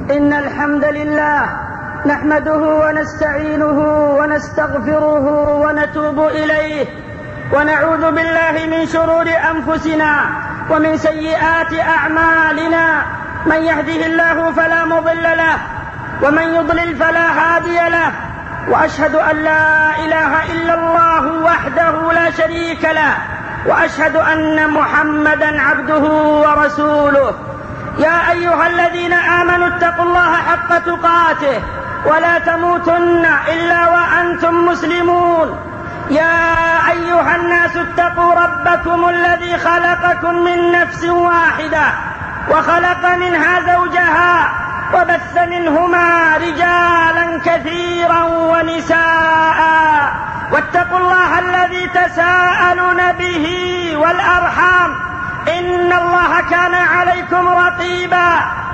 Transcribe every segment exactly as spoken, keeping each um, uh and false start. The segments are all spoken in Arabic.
إن الحمد لله نحمده ونستعينه ونستغفره ونتوب إليه، ونعوذ بالله من شرور أنفسنا ومن سيئات أعمالنا. من يهده الله فلا مضل له، ومن يضلل فلا هادي له، وأشهد أن لا إله إلا الله وحده لا شريك له، وأشهد أن محمدا عبده ورسوله. يا أيها الذين آمنوا اتقوا الله حق تقاته ولا تموتن إلا وأنتم مسلمون. يا أيها الناس اتقوا ربكم الذي خلقكم من نفس واحدة وخلق منها زوجها وبث منهما رجالا كثيرا ونساء، واتقوا الله الذي تساءلون به والأرحام إن الله كان عليكم رقيبا.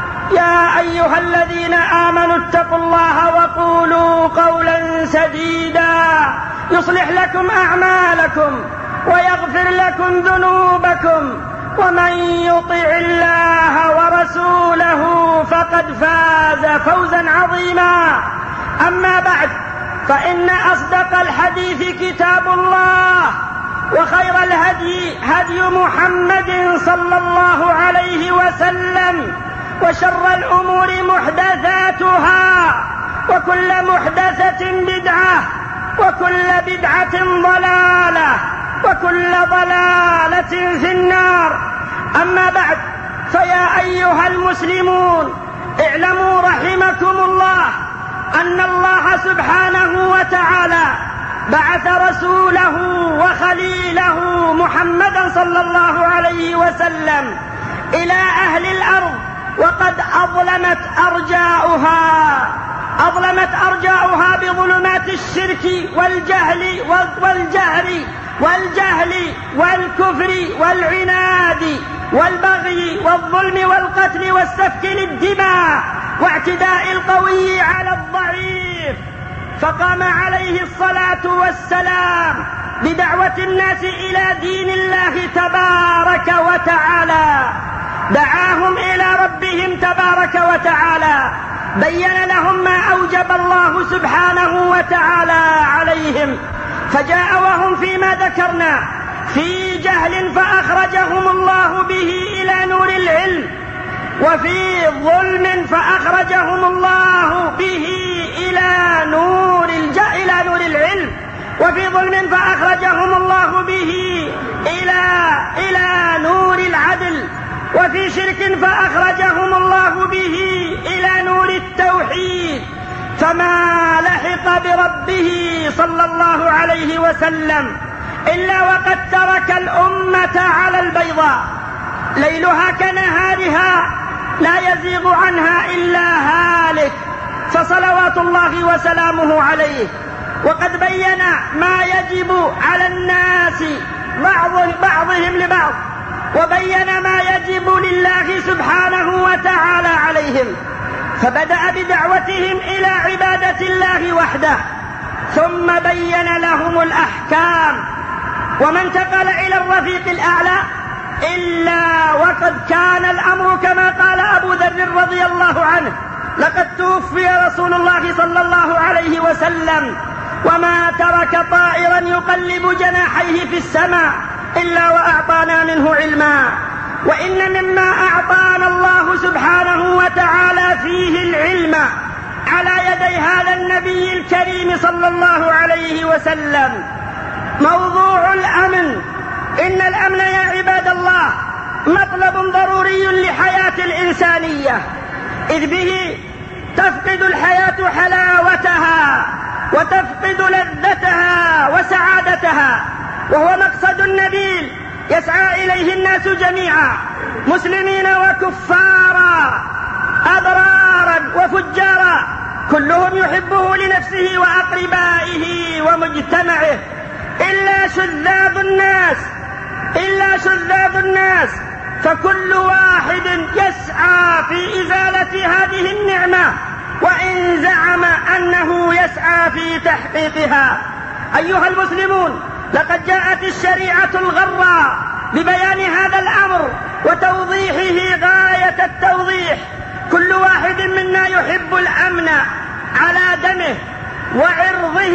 يا أيها الذين آمنوا اتقوا الله وقولوا قولا سديدا يصلح لكم أعمالكم ويغفر لكم ذنوبكم، ومن يطع الله ورسوله فقد فاز فوزا عظيما. أما بعد، فإن أصدق الحديث كتاب الله، وخير الهدي هدي محمد صلى الله عليه وسلم، وشر الأمور محدثاتها، وكل محدثة بدعة، وكل بدعة ضلالة، وكل ضلالة في النار. أما بعد، فيا أيها المسلمون، اعلموا رحمكم الله أن الله سبحانه وتعالى بعث رسوله وخليله محمدا صلى الله عليه وسلم إلى أهل الأرض، وقد أظلمت أرجاؤها أظلمت أرجاؤها بظلمات الشرك والجهل والجهر والجهل والكفر والعناد والبغي والظلم والقتل والسفك للدماء واعتداء القوي على الضعيف. فقام عليه الصلاة والسلام بدعوة الناس إلى دين الله تبارك وتعالى، دعاهم إلى ربهم تبارك وتعالى، بين لهم ما أوجب الله سبحانه وتعالى عليهم، فجاء وهم فيما ذكرنا في جهل فأخرجهم الله به إلى نور العلم، وفي ظلم فأخرجهم الله به إلى نور الج... إلى نور العلم، وفي ظلم فأخرجهم الله به إلى إلى نور العدل، وفي شرك فأخرجهم الله به إلى نور التوحيد. فما لحق بربه صلى الله عليه وسلم إلا وقد ترك الأمة على البيضاء ليلها كنهارها لا يزيغ عنها إلا هالك، فصلوات الله وسلامه عليه. وقد بين ما يجب على الناس بعض بعضهم لبعض، وبين ما يجب لله سبحانه وتعالى عليهم، فبدأ بدعوتهم إلى عبادة الله وحده، ثم بين لهم الأحكام، وما انتقل إلى الرفيق الأعلى إلا وقد كان الأمر كما قال أبو ذر رضي الله عنه: لقد توفي رسول الله صلى الله عليه وسلم وما ترك طائرا يقلب جناحيه في السماء إلا وأعطانا منه علما. وإن مما أعطانا الله سبحانه وتعالى فيه العلم على يدي هذا النبي الكريم صلى الله عليه وسلم موضوع الأمن. إن الأمن يا عباد الله مطلب ضروري لحياة الإنسانية، إذ به تفقد الحياة حلاوتها وتفقد لذتها وسعادتها، وهو مقصد نبيل يسعى إليه الناس جميعا، مسلمين وكفارا، أبرارا وفجارا، كلهم يحبه لنفسه وأقربائه ومجتمعه، إلا شذاذ الناس إلا شذاذ الناس فكل واحد يسعى في إزالة هذه النعمة، وإن زعم أنه يسعى في تحقيقها. أيها المسلمون، لقد جاءت الشريعة الغراء ببيان هذا الأمر وتوضيحه غاية التوضيح. كل واحد منا يحب الأمن على دمه وعرضه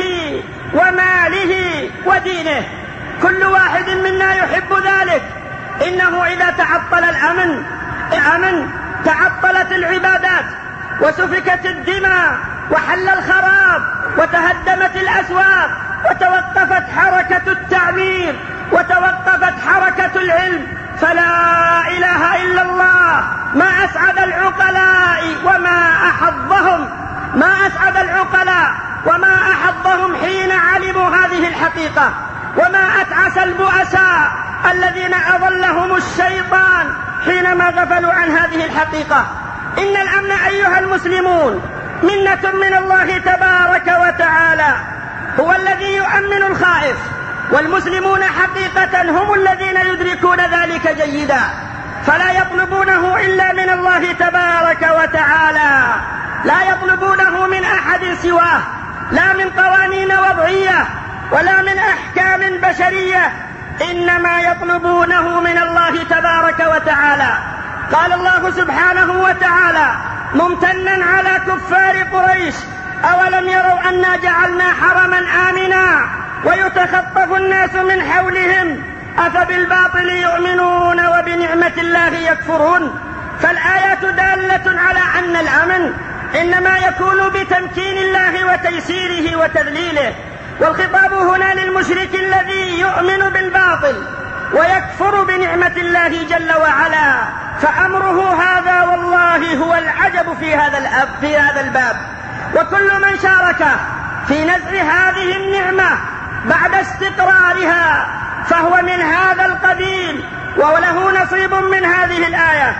وماله ودينه. كل واحد منا يحب ذلك. إنه إذا تعطل الأمن الأمن تعطلت العبادات وسفكت الدماء وحل الخراب وتهدمت الأسواق وتوقفت حركة التعمير وتوقفت حركة العلم. فلا إله إلا الله ما أسعد العقلاء وما أحظهم ما أسعد العقلاء وما أحظهم حين علموا هذه الحقيقة، وما أتعس البؤساء الذين أضلهم الشيطان حينما غفلوا عن هذه الحقيقة. إن الأمن أيها المسلمون منة من الله تبارك وتعالى، هو الذي يؤمن الخائف، والمسلمون حقيقة هم الذين يدركون ذلك جيدا، فلا يطلبونه إلا من الله تبارك وتعالى، لا يطلبونه من أحد سواه، لا من قوانين وضعية ولا من أحكام بشرية، إنما يطلبونه من الله تبارك وتعالى. قال الله سبحانه وتعالى ممتنا على كفار قريش: أولم يروا أنا جعلنا حرما آمنا ويتخطف الناس من حولهم أفبالباطل يؤمنون وبنعمة الله يكفرون. فالآيات دالة على أن الأمن إنما يكون بتمكين الله وتيسيره وتذليله، والخطاب هنا للمشرك الذي يؤمن بالباطل ويكفر بنعمة الله جل وعلا، فأمره هذا والله هو العجب في هذا الأب في هذا الباب. وكل من شارك في نزع هذه النعمة بعد استقرارها فهو من هذا القبيل وله نصيب من هذه الآية.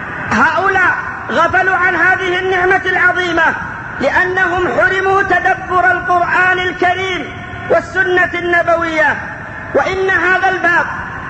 هؤلاء غفلوا عن هذه النعمة العظيمة لأنهم حرموا تدبر القرآن الكريم والسنة النبوية. وإن هذا الباب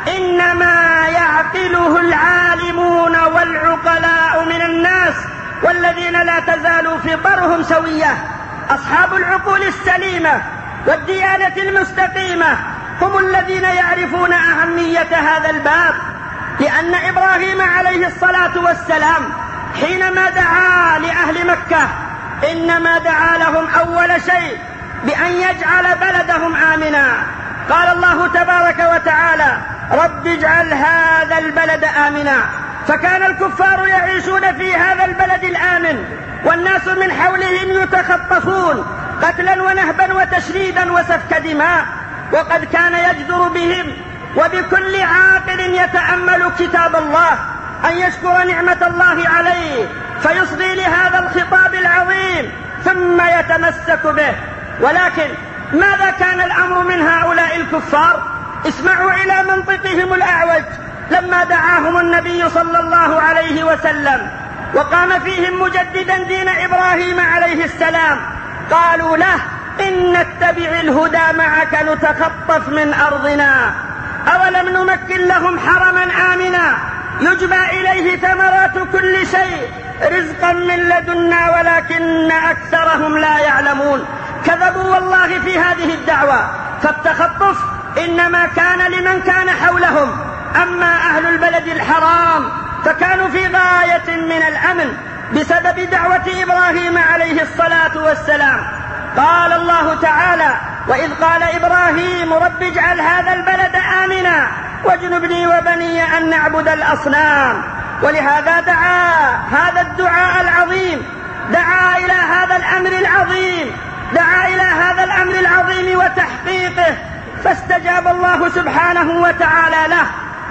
إنما يعقله العالمون والعقلاء من الناس، والذين لا تزال فطرهم سوية. أصحاب العقول السليمة والديانة المستقيمة هم الذين يعرفون أهمية هذا الباب، لأن إبراهيم عليه الصلاة والسلام حينما دعا لأهل مكة إنما دعا لهم أول شيء بأن يجعل بلدهم آمنا. قال الله تبارك وتعالى: رب اجعل هذا البلد آمنا. فكان الكفار يعيشون في هذا البلد الآمن، والناس من حولهم يتخطفون قتلا ونهبا وتشريدا وسفك دماء. وقد كان يجدر بهم وبكل عاقل يتأمل كتاب الله أن يشكر نعمة الله عليه فيصغي لهذا الخطاب العظيم ثم يتمسك به. ولكن ماذا كان الأمر من هؤلاء الكفار؟ اسمعوا إلى منطقهم الأعوج لما دعاهم النبي صلى الله عليه وسلم وقام فيهم مجددا دين إبراهيم عليه السلام. قالوا له: إن نتبع الهدى معك نتخطف من أرضنا أولم نمكن لهم حرما آمنا يجبى إليه ثمرات كل شيء رزقا من لدنا ولكن أكثرهم لا يعلمون. كذبوا والله في هذه الدعوة، فالتخطف إنما كان لمن كان حولهم، أما أهل البلد الحرام فكانوا في غاية من الأمن بسبب دعوة إبراهيم عليه الصلاة والسلام. قال الله تعالى: وإذ قال إبراهيم رب اجعل هذا البلد آمنا واجنبني وبني أن نعبد الأصنام. ولهذا دعا هذا الدعاء العظيم، دعا إلى هذا الأمر العظيم دعا إلى هذا الأمر العظيم وتحقيقه، فاستجاب الله سبحانه وتعالى له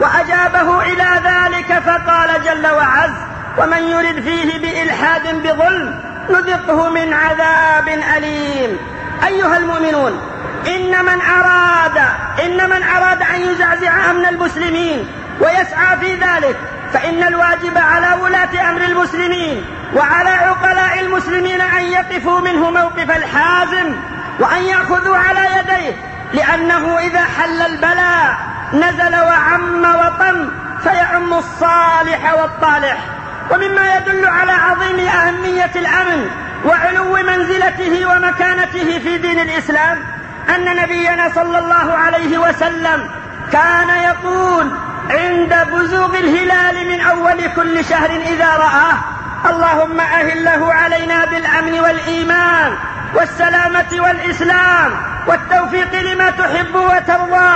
وأجابه إلى ذلك، فقال جل وعز: ومن يرد فيه بإلحاد بظلم نذقه من عذاب أليم. أيها المؤمنون، إن من أراد إن من أراد أن يزعزع أمن المسلمين ويسعى في ذلك فإن الواجب على ولاة أمر المسلمين وعلى عقلاء المسلمين أن يقفوا منه موقف الحازم وأن يأخذوا على يديه، لأنه إذا حل البلاء نزل وعم وطم فيعم الصالح والطالح. ومما يدل على عظيم أهمية الأمن وعلو منزلته ومكانته في دين الإسلام أن نبينا صلى الله عليه وسلم كان يقول عند بزوغ الهلال من أول كل شهر إذا رآه: اللهم أهله علينا والإيمان والسلامة والإسلام والتوفيق لما تحب وترضى.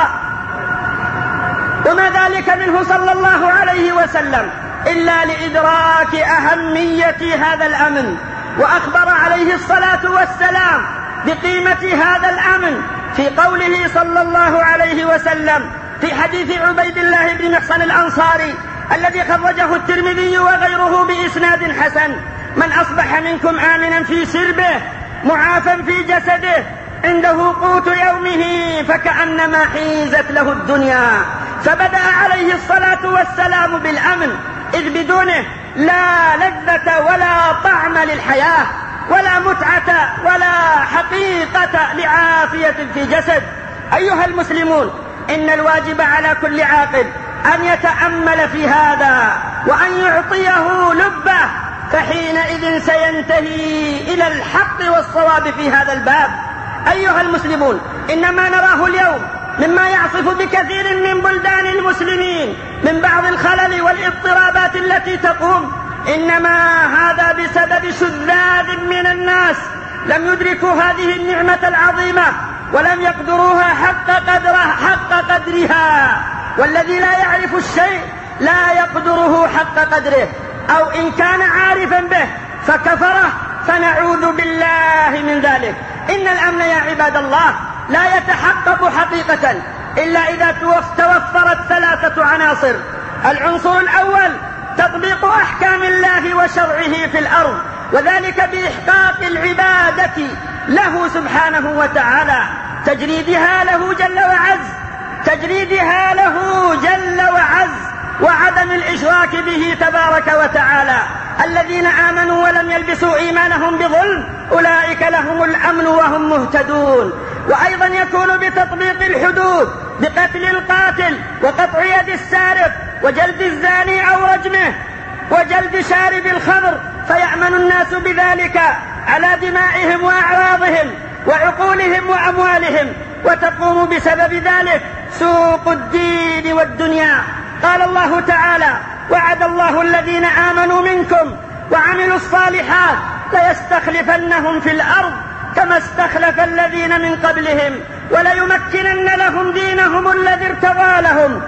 وما ذلك منه صلى الله عليه وسلم إلا لإدراك أهمية هذا الأمن، وأخبر عليه الصلاة والسلام بقيمة هذا الأمن في قوله صلى الله عليه وسلم في حديث عبيد الله بن محصن الأنصاري الذي خرجه الترمذي وغيره بإسناد حسن: من أصبح منكم آمنا في سربه معافا في جسده عنده قوت يومه فكأنما حيزت له الدنيا. فبدأ عليه الصلاة والسلام بالأمن، إذ بدونه لا لذة ولا طعم للحياة، ولا متعة ولا حقيقة لعافية في جسد. أيها المسلمون، إن الواجب على كل عاقل أن يتأمل في هذا وأن يعطيه لبه، فحينئذ سينتهي إلى الحق والصواب في هذا الباب. أيها المسلمون، إنما نراه اليوم مما يعصف بكثير من بلدان المسلمين من بعض الخلل والاضطرابات التي تقوم، إنما هذا بسبب شذاذ من الناس لم يدركوا هذه النعمة العظيمة ولم يقدروها حق قدرها حق قدرها. والذي لا يعرف الشيء لا يقدره حق قدره، أو إن كان عارفا به فكفره، فنعوذ بالله من ذلك. إن الأمن يا عباد الله لا يتحقق حقيقة إلا إذا توفرت ثلاثة عناصر. العنصر الأول تطبيق أحكام الله وشرعه في الأرض، وذلك بإحقاق العبادة له سبحانه وتعالى، تجريدها له جل وعز تجريدها له جل وعز وعدم الإشراك به تبارك وتعالى. الذين آمنوا ولم يلبسوا إيمانهم بظلم أولئك لهم الأمن وهم مهتدون. وأيضا يكون بتطبيق الحدود، بقتل القاتل وقطع يد السارق وجلد الزاني أو رجمه وجلد شارب الخمر، فيأمن الناس بذلك على دمائهم وأعراضهم وعقولهم وأموالهم، وتقوم بسبب ذلك سوق الدين والدنيا. قال الله تعالى: وعد الله الذين آمنوا منكم وعملوا الصالحات ليستخلفنهم في الأرض كما استخلف الذين من قبلهم وليمكنن لهم دينهم الذي ارتضى لهم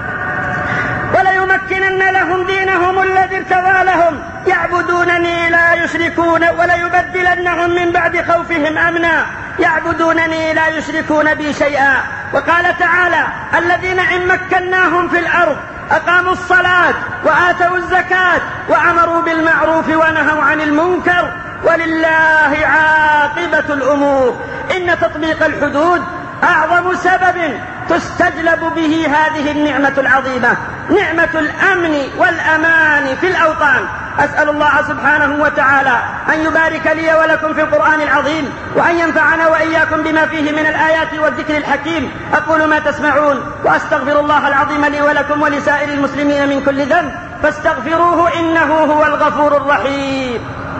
وليمكنن لهم دينهم الذي ارتضى لهم يعبدونني لا يشركون وليبدلنهم من بعد خوفهم أمنا يعبدونني لا يشركون بي شيئا. وقال تعالى: الذين إن مكناهم في الأرض أقاموا الصلاة وآتوا الزكاة وأمروا بالمعروف ونهوا عن المنكر ولله عاقبة الأمور. إن تطبيق الحدود أعظم سبب تستجلب به هذه النعمة العظيمة، نعمة الأمن والأمان في الأوطان. أسأل الله سبحانه وتعالى أن يبارك لي ولكم في القرآن العظيم، وأن ينفعنا وإياكم بما فيه من الآيات والذكر الحكيم. أقول ما تسمعون وأستغفر الله العظيم لي ولكم ولسائر المسلمين من كل ذنب، فاستغفروه إنه هو الغفور الرحيم.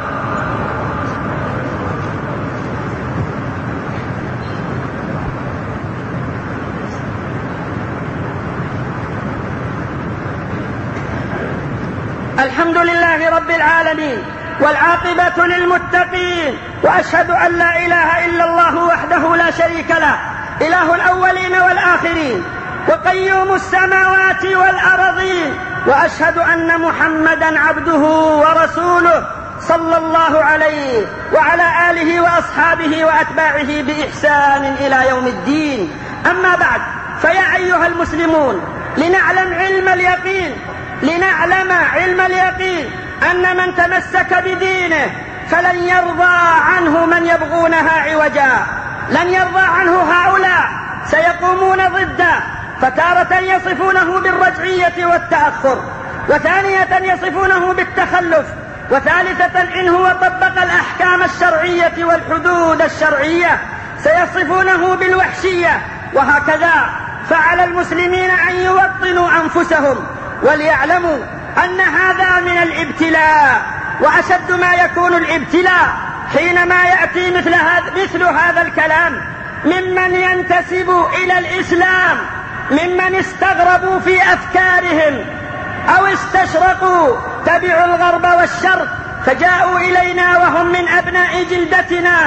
الحمد لله رب العالمين، والعاقبة للمتقين، وأشهد أن لا إله إلا الله وحده لا شريك له، إله الأولين والآخرين وقيوم السماوات والأرضين، وأشهد أن محمدا عبده ورسوله صلى الله عليه وعلى آله وأصحابه وأتباعه بإحسان إلى يوم الدين. أما بعد، فيا أيها المسلمون، لنعلم علم اليقين لنعلم علم اليقين أن من تمسك بدينه فلن يرضى عنه من يبغونها عوجا. لن يرضى عنه هؤلاء، سيقومون ضده، فتارة يصفونه بالرجعية والتأخر، وثانية يصفونه بالتخلف، وثالثة إن هو طبق الأحكام الشرعية والحدود الشرعية سيصفونه بالوحشية. وهكذا فعلى المسلمين أن يوطنوا أنفسهم وليعلموا أن هذا من الابتلاء، وأشد ما يكون الابتلاء حينما يأتي مثل هذا, مثل هذا الكلام ممن ينتسب إلى الإسلام، ممن استغربوا في أفكارهم أو استشرقوا تبعوا الغرب والشرق فجاءوا إلينا وهم من أبناء جلدتنا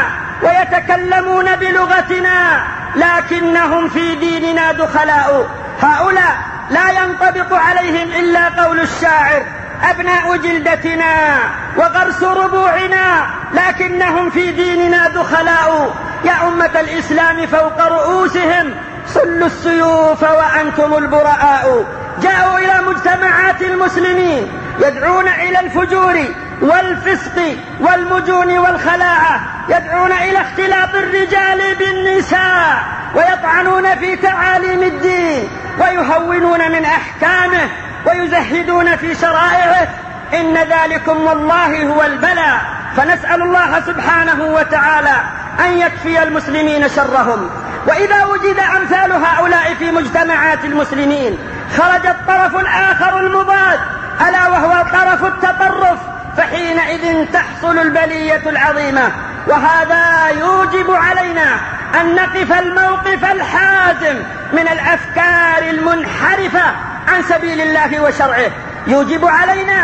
ويتكلمون بلغتنا لكنهم في ديننا دخلاء. هؤلاء لا ينطبق عليهم إلا قول الشاعر: أبناء جلدتنا وغرس ربوعنا لكنهم في ديننا دخلاء. يا أمة الإسلام فوق رؤوسهم صلوا السيوف وأنتم البراء. جاءوا إلى مجتمعات المسلمين يدعون إلى الفجور والفسق والمجون والخلاعة، يدعون إلى اختلاط الرجال بالنساء، ويطعنون في تعاليم الدين ويهونون من أحكامه ويزهدون في شرائعه. إن ذلكم والله هو البلاء، فنسأل الله سبحانه وتعالى أن يكفي المسلمين شرهم. وإذا وجد أمثال هؤلاء في مجتمعات المسلمين خرج الطرف الآخر المضاد ألا وهو طرف التطرف، فحينئذ تحصل البلية العظيمة. وهذا يوجب علينا أن نقف الموقف الحازم من الأفكار المنحرفة عن سبيل الله وشرعه. يوجب علينا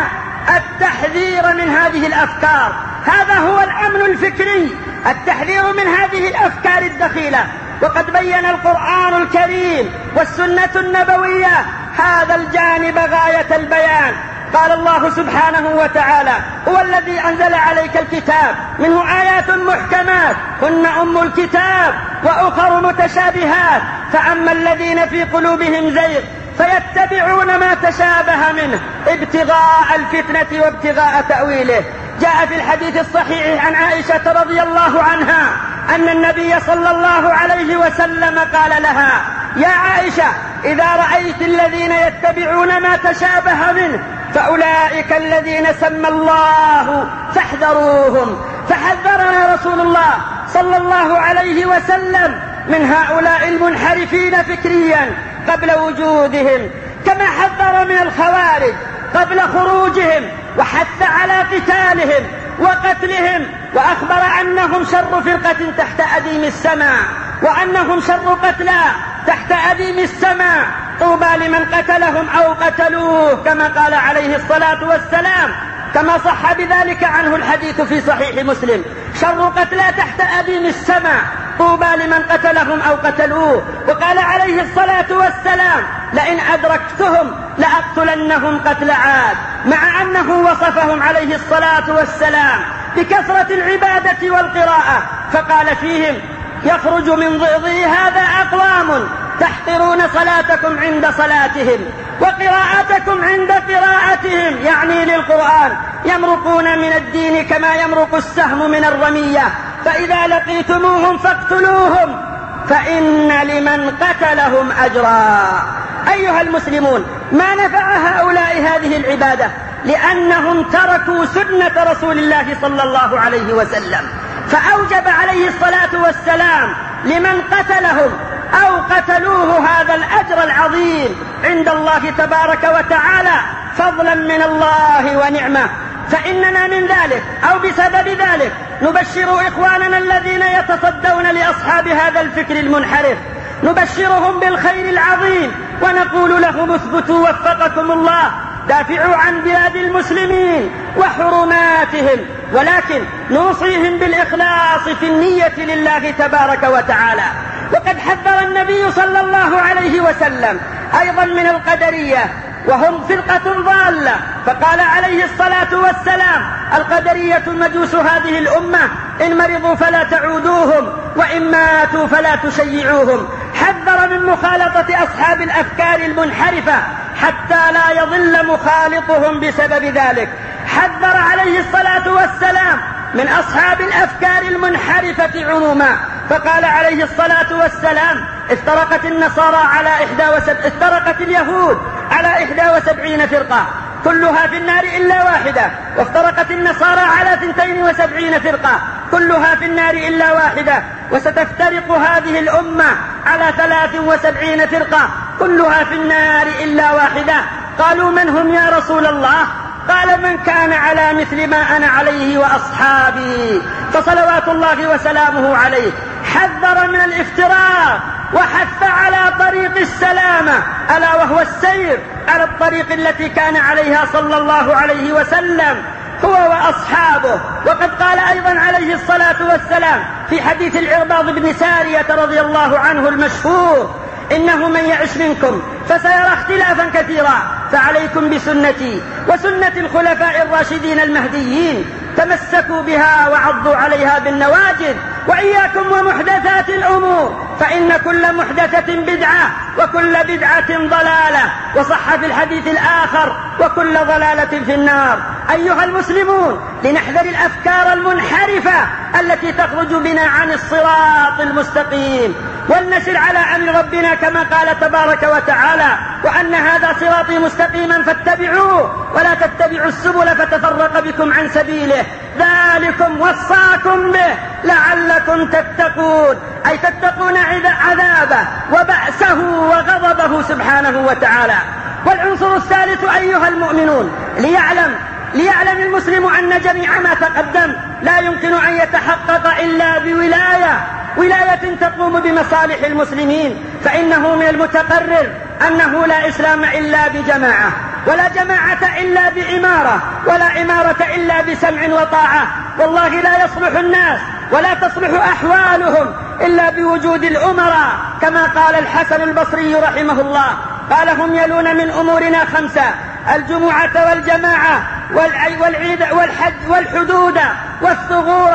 التحذير من هذه الأفكار. هذا هو الأمن الفكري، التحذير من هذه الأفكار الدخيلة. وقد بين القرآن الكريم والسنة النبوية هذا الجانب غاية البيان. قال الله سبحانه وتعالى: هو الذي أنزل عليك الكتاب منه آيات محكمات هن أم الكتاب وأخر متشابهات فأما الذين في قلوبهم زيغ فيتبعون ما تشابه منه ابتغاء الفتنة وابتغاء تأويله. جاء في الحديث الصحيح عن عائشة رضي الله عنها أن النبي صلى الله عليه وسلم قال لها: يا عائشة، إذا رأيت الذين يتبعون ما تشابه منه فأولئك الذين سمى الله فاحذروهم. فحذرنا رسول الله صلى الله عليه وسلم من هؤلاء المنحرفين فكريا قبل وجودهم، كما حذر من الخوارج قبل خروجهم وحث على قتالهم وقتلهم، وأخبر أنهم شر فرقة تحت أديم السماء، وأنهم شر قتلى تحت أديم السماء. طوبى لمن قتلهم أو قتلوه، كما قال عليه الصلاة والسلام، كما صح بذلك عنه الحديث في صحيح مسلم: شر قتلى تحت أديم السماء، طوبى لمن قتلهم أو قتلوه. وقال عليه الصلاة والسلام: لئن أدركتهم لأقتلنهم قتل عاد، مع أنه وصفهم عليه الصلاة والسلام بكثرة العبادة والقراءة، فقال فيهم: يخرج من ضئضي هذا أقوام تحقرون صلاتكم عند صلاتهم وقراءتكم عند قراءتهم، يعني للقرآن، يمرقون من الدين كما يمرق السهم من الرمية، فإذا لقيتموهم فاقتلوهم فإن لمن قتلهم أجرا. أيها المسلمون، ما نفع هؤلاء هذه العبادة؟ لأنهم تركوا سنة رسول الله صلى الله عليه وسلم، فأوجب عليه الصلاة والسلام لمن قتلهم أو قتلوه هذا الأجر العظيم عند الله تبارك وتعالى فضلا من الله ونعمة. فإننا من ذلك أو بسبب ذلك نبشر إخواننا الذين يتصدون لأصحاب هذا الفكر المنحرف، نبشرهم بالخير العظيم ونقول لهم: اثبتوا وفقكم الله، دافعوا عن بلاد المسلمين وحرماتهم، ولكن نوصيهم بالإخلاص في النية لله تبارك وتعالى. وقد حذر النبي صلى الله عليه وسلم أيضا من القدرية، وهم فرقة ضالة، فقال عليه الصلاة والسلام: القدرية مجوس هذه الأمة، إن مرضوا فلا تعودوهم وإن ماتوا فلا تشيعوهم. حذر من مخالطة أصحاب الأفكار المنحرفة حتى لا يضل مخالطهم بسبب ذلك. حذر عليه الصلاة والسلام من أصحاب الأفكار المنحرفة عموما، فقال عليه الصلاة والسلام: افترقت النصارى على إحدى وسب... افترقت اليهود على إحدى وسبعين فرقة كلها في النار إلا واحدة، وافترقت النصارى على ثنتين وسبعين فرقة كلها في النار إلا واحدة، وستفترق هذه الأمة على ثلاث وسبعين فرقة كلها في النار إلا واحدة. قالوا: من هم يا رسول الله؟ قال: من كان على مثل ما أنا عليه وأصحابي. فصلوات الله وسلامه عليه حذر من الافتراق وحث على طريق السلامة، ألا وهو السير على الطريق التي كان عليها صلى الله عليه وسلم. هو وأصحابه. وقد قال أيضا عليه الصلاة والسلام في حديث العرباض بن سارية رضي الله عنه المشهور: إنه من يعش منكم فسيرى اختلافا كثيرا، فعليكم بسنتي وسنة الخلفاء الراشدين المهديين، تمسكوا بها وعضوا عليها بالنواجذ، وإياكم ومحدثات الأمور، فإن كل محدثة بدعة وكل بدعة ضلالة. وصح في الحديث الآخر: وكل ضلالة في النار. أيها المسلمون، لنحذر الأفكار المنحرفة التي تخرج بنا عن الصراط المستقيم، ولنسر على أمر ربنا كما قال تبارك وتعالى: وأن هذا صراطي مستقيما فاتبعوه ولا تتبعوا السبل فتفرق بكم عن سبيله، ذلكم وصاكم به لعلكم تتقون، أي تتقون عذابه وبأسه وغضبه سبحانه وتعالى. والعنصر الثالث أيها المؤمنون، ليعلم ليعلم المسلم أن جميع ما تقدم لا يمكن أن يتحقق إلا بولاية ولاية تقوم بمصالح المسلمين، فإنه من المتقرر أنه لا إسلام إلا بجماعة، ولا جماعة إلا بإمارة، ولا إمارة إلا بسمع وطاعة. والله لا يصلح الناس ولا تصلح أحوالهم إلا بوجود الأمراء، كما قال الحسن البصري رحمه الله، قال: هم يلون من أمورنا خمسة: الجمعة والجماعة والعيد والحج والحدود والثغور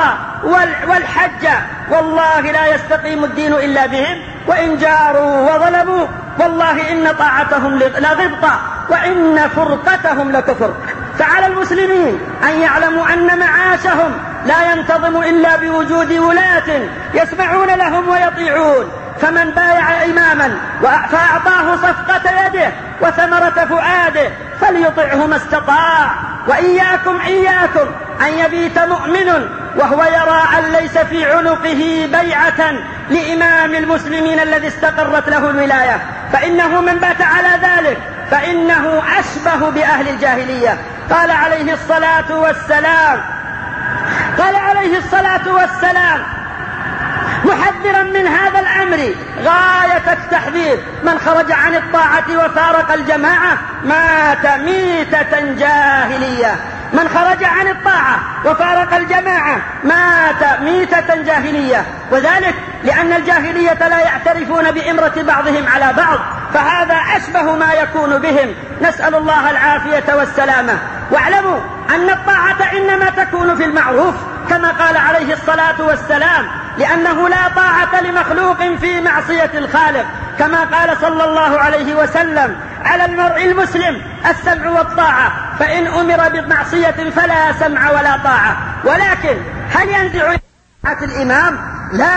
والحج. والله لا يستقيم الدين إلا بهم، وإن جاروا وظلموا والله إن طاعتهم لغبطة وإن فرقتهم لكفر. فعلى المسلمين أن يعلموا أن معاشهم لا ينتظم إلا بوجود ولاة يسمعون لهم ويطيعون، فمن بايع إماما فأعطاه صفقة يده وثمرة فؤاده فليطعه ما استطاع. وإياكم إياكم أن يبيت مؤمن وهو يرى أن ليس في عنقه بيعة لإمام المسلمين الذي استقرت له الولاية، فإنه من بات على ذلك فإنه أشبه بأهل الجاهلية. قال عليه الصلاة والسلام قال عليه الصلاة والسلام محذرا من هذا الأمر غاية التحذير: من خرج عن الطاعة وفارق الجماعة مات ميتة جاهلية. من خرج عن الطاعة وفارق الجماعة مات ميتة جاهلية، وذلك لأن الجاهلية لا يعترفون بإمرة بعضهم على بعض، فهذا أشبه ما يكون بهم، نسأل الله العافية والسلامة. واعلموا أن الطاعة إنما تكون في المعروف كما قال عليه الصلاة والسلام، لأنه لا طاعة لمخلوق في معصية الخالق، كما قال صلى الله عليه وسلم: على المرء المسلم السمع والطاعة، فإن أمر بمعصية فلا سمع ولا طاعة. ولكن هل ينزع طاعة الإمام؟ لا،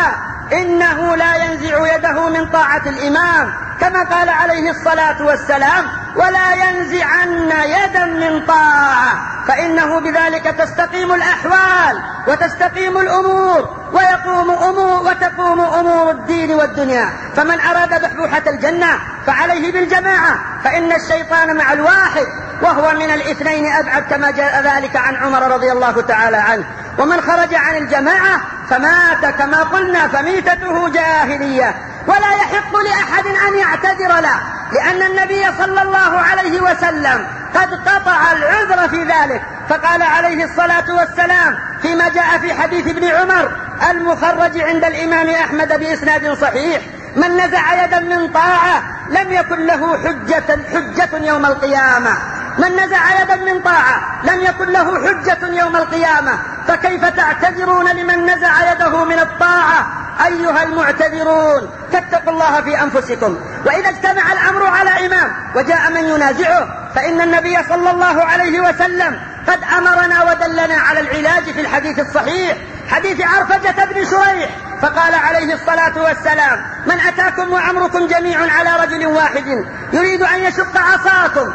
إنه لا ينزع يده من طاعة الإمام، كما قال عليه الصلاة والسلام: ولا ينزعن يدا من طاعة، فإنه بذلك تستقيم الأحوال وتستقيم الأمور ويقوم أمور وتقوم أمور الدين والدنيا. فمن أراد بحبوحة الجنة فعليه بالجماعة، فإن الشيطان مع الواحد وهو من الاثنين أبعد، كما جاء ذلك عن عمر رضي الله تعالى عنه. ومن خرج عن الجماعة فمات كما قلنا فميتته جاهلية، ولا يحق لأحد أن يعتذر له، لأن النبي صلى الله عليه وسلم قد قطع العذر في ذلك، فقال عليه الصلاة والسلام فيما جاء في حديث ابن عمر المخرج عند الإمام أحمد بإسناد صحيح: من نزع يدا من طاعة لم يكن له حجة, حجة يوم القيامة. من نزع يدا من طاعة لم يكن له حجة يوم القيامة، فكيف تعتذرون لمن نزع يده من الطاعة؟ أيها المعتذرون، فاتقوا الله في أنفسكم. وإذا اجتمع الأمر على إمام وجاء من ينازعه، فإن النبي صلى الله عليه وسلم قد أمرنا ودلنا على العلاج في الحديث الصحيح، حديث عرفجة بن شريح، فقال عليه الصلاة والسلام: من أتاكم وأمركم جميع على رجل واحد يريد أن يشق عصاكم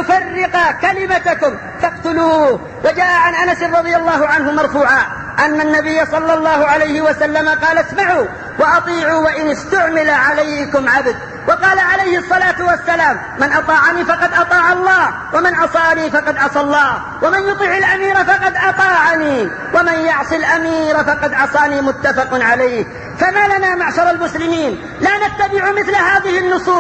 ويفرق كلمتكم فاقتلوه. وجاء عن أنس رضي الله عنه مرفوعا أن النبي صلى الله عليه وسلم قال: اسمعوا وأطيعوا وإن استعمل عليكم عبد. وقال عليه الصلاة والسلام: من أطاعني فقد أطاع الله، ومن عصاني فقد عصى الله، ومن يطيع الأمير فقد أطاعني، ومن يعص الأمير فقد عصاني، متفق عليه. فما لنا معشر المسلمين لا نتبع مثل هذه النصوص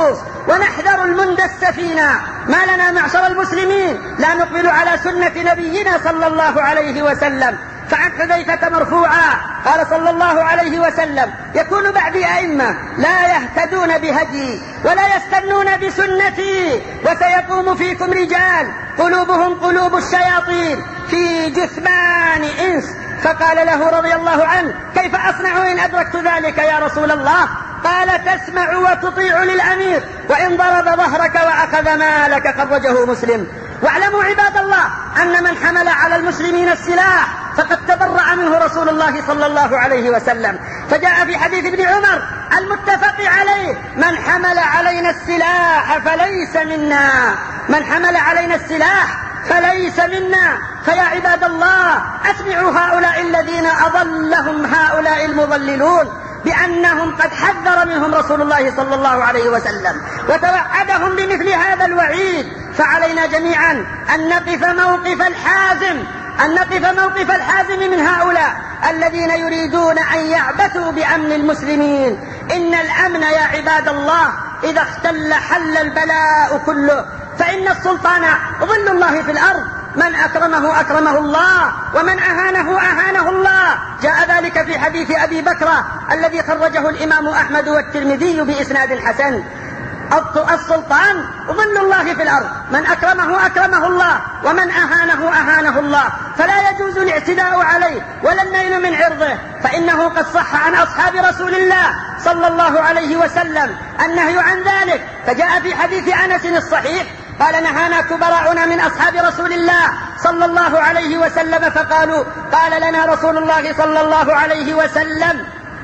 ونحذر المندس فينا. ما لنا معشر المسلمين لا نقبل على سنة نبينا صلى الله عليه وسلم. فعن حذيفة مرفوعا قال صلى الله عليه وسلم: يكون بعدي أئمة لا يهتدون بهدي ولا يستنون بسنتي، وسيقوم فيكم رجال قلوبهم قلوب الشياطين في جثمان إنس. فقال له رضي الله عنه: كيف أصنع إن أدركت ذلك يا رسول الله؟ قال: تسمع وتطيع للأمير وإن ضرب ظهرك وأخذ مالك. خرجه مسلم. واعلموا عباد الله أن من حمل على المسلمين السلاح فقد تبرأ منه رسول الله صلى الله عليه وسلم. فجاء في حديث ابن عمر المتفق عليه: من حمل علينا السلاح فليس منا، من حمل علينا السلاح فليس منا. فيا عباد الله أسمعوا هؤلاء الذين أضلهم هؤلاء المضللون بأنهم قد حذر منهم رسول الله صلى الله عليه وسلم وتوعدهم بمثل هذا الوعيد. فعلينا جميعا أن نقف موقف الحازم، أن نقف موقف الحازم من هؤلاء الذين يريدون أن يعبثوا بأمن المسلمين. إن الأمن يا عباد الله إذا اختل حل البلاء كله. فإن السلطان ظل الله في الأرض، من أكرمه أكرمه الله ومن أهانه أهانه الله. جاء ذلك في حديث أبي بكر الذي خرجه الإمام أحمد والترمذي بإسناد حسن: السلطان ظل الله في الأرض، من أكرمه أكرمه الله ومن أهانه أهانه الله. فلا يجوز الاعتداء عليه ولا النيل من عرضه، فإنه قد صح عن أصحاب رسول الله صلى الله عليه وسلم النهي عن ذلك. فجاء في حديث أنس الصحيح قال: نهانا كبراؤنا من أصحاب رسول الله صلى الله عليه وسلم فقالوا: قال لنا رسول الله صلى الله عليه وسلم: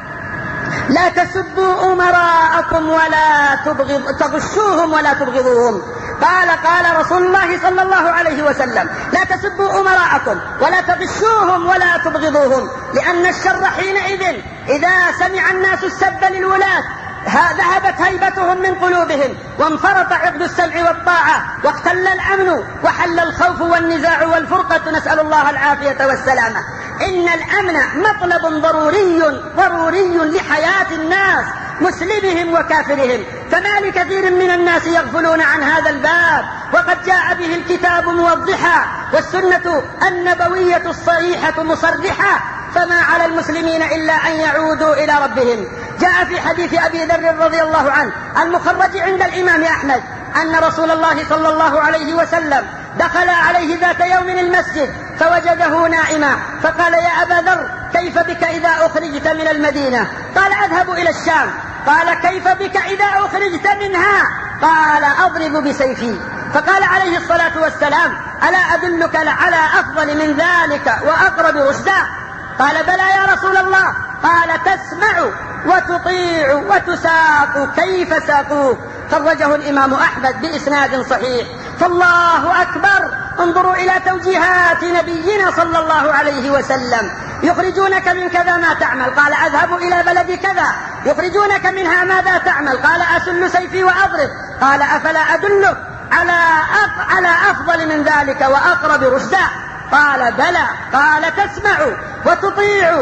لا تسبوا أمراءكم ولا تبغض تغشوهم ولا تبغضوهم. قال قال رسول الله صلى الله عليه وسلم: لا تسبوا أمراءكم ولا تغشوهم ولا تبغضوهم، لأن الشر حينئذ إذا سمع الناس السب للولاة ذهبت هيبتهم من قلوبهم وانفرط عقد السمع والطاعة واختل الأمن وحل الخوف والنزاع والفرقة. نسأل الله العافية والسلامة. إن الأمن مطلب ضروري ضروري لحياة الناس مسلمهم وكافرهم، فما لكثير من الناس يغفلون عن هذا الباب وقد جاء به الكتاب موضحا والسنة النبوية الصريحة مصرحة. فما على المسلمين إلا أن يعودوا إلى ربهم. جاء في حديث أبي ذر رضي الله عنه المخرج عند الإمام أحمد أن رسول الله صلى الله عليه وسلم دخل عليه ذات يوم المسجد فوجده نائما، فقال: يا أبا ذر كيف بك إذا أخرجت من المدينة؟ قال: أذهب إلى الشام. قال: كيف بك إذا أخرجت منها؟ قال: أضرب بسيفي. فقال عليه الصلاة والسلام: ألا أدلك على أفضل من ذلك وأقرب رشدا؟ قال: بلى يا رسول الله. قال: تسمع وتطيع وتساق. كيف ساقوه؟ خرجه الإمام أحمد بإسناد صحيح. فالله أكبر. انظروا إلى توجيهات نبينا صلى الله عليه وسلم: يخرجونك من كذا ما تعمل؟ قال: أذهب إلى بلد كذا. يخرجونك منها ماذا تعمل؟ قال: أسل سيفي وأضرب. قال: أفلا أدلك على على أفضل من ذلك وأقرب رشدا؟ قال: بلى. قال: تسمع وتطيع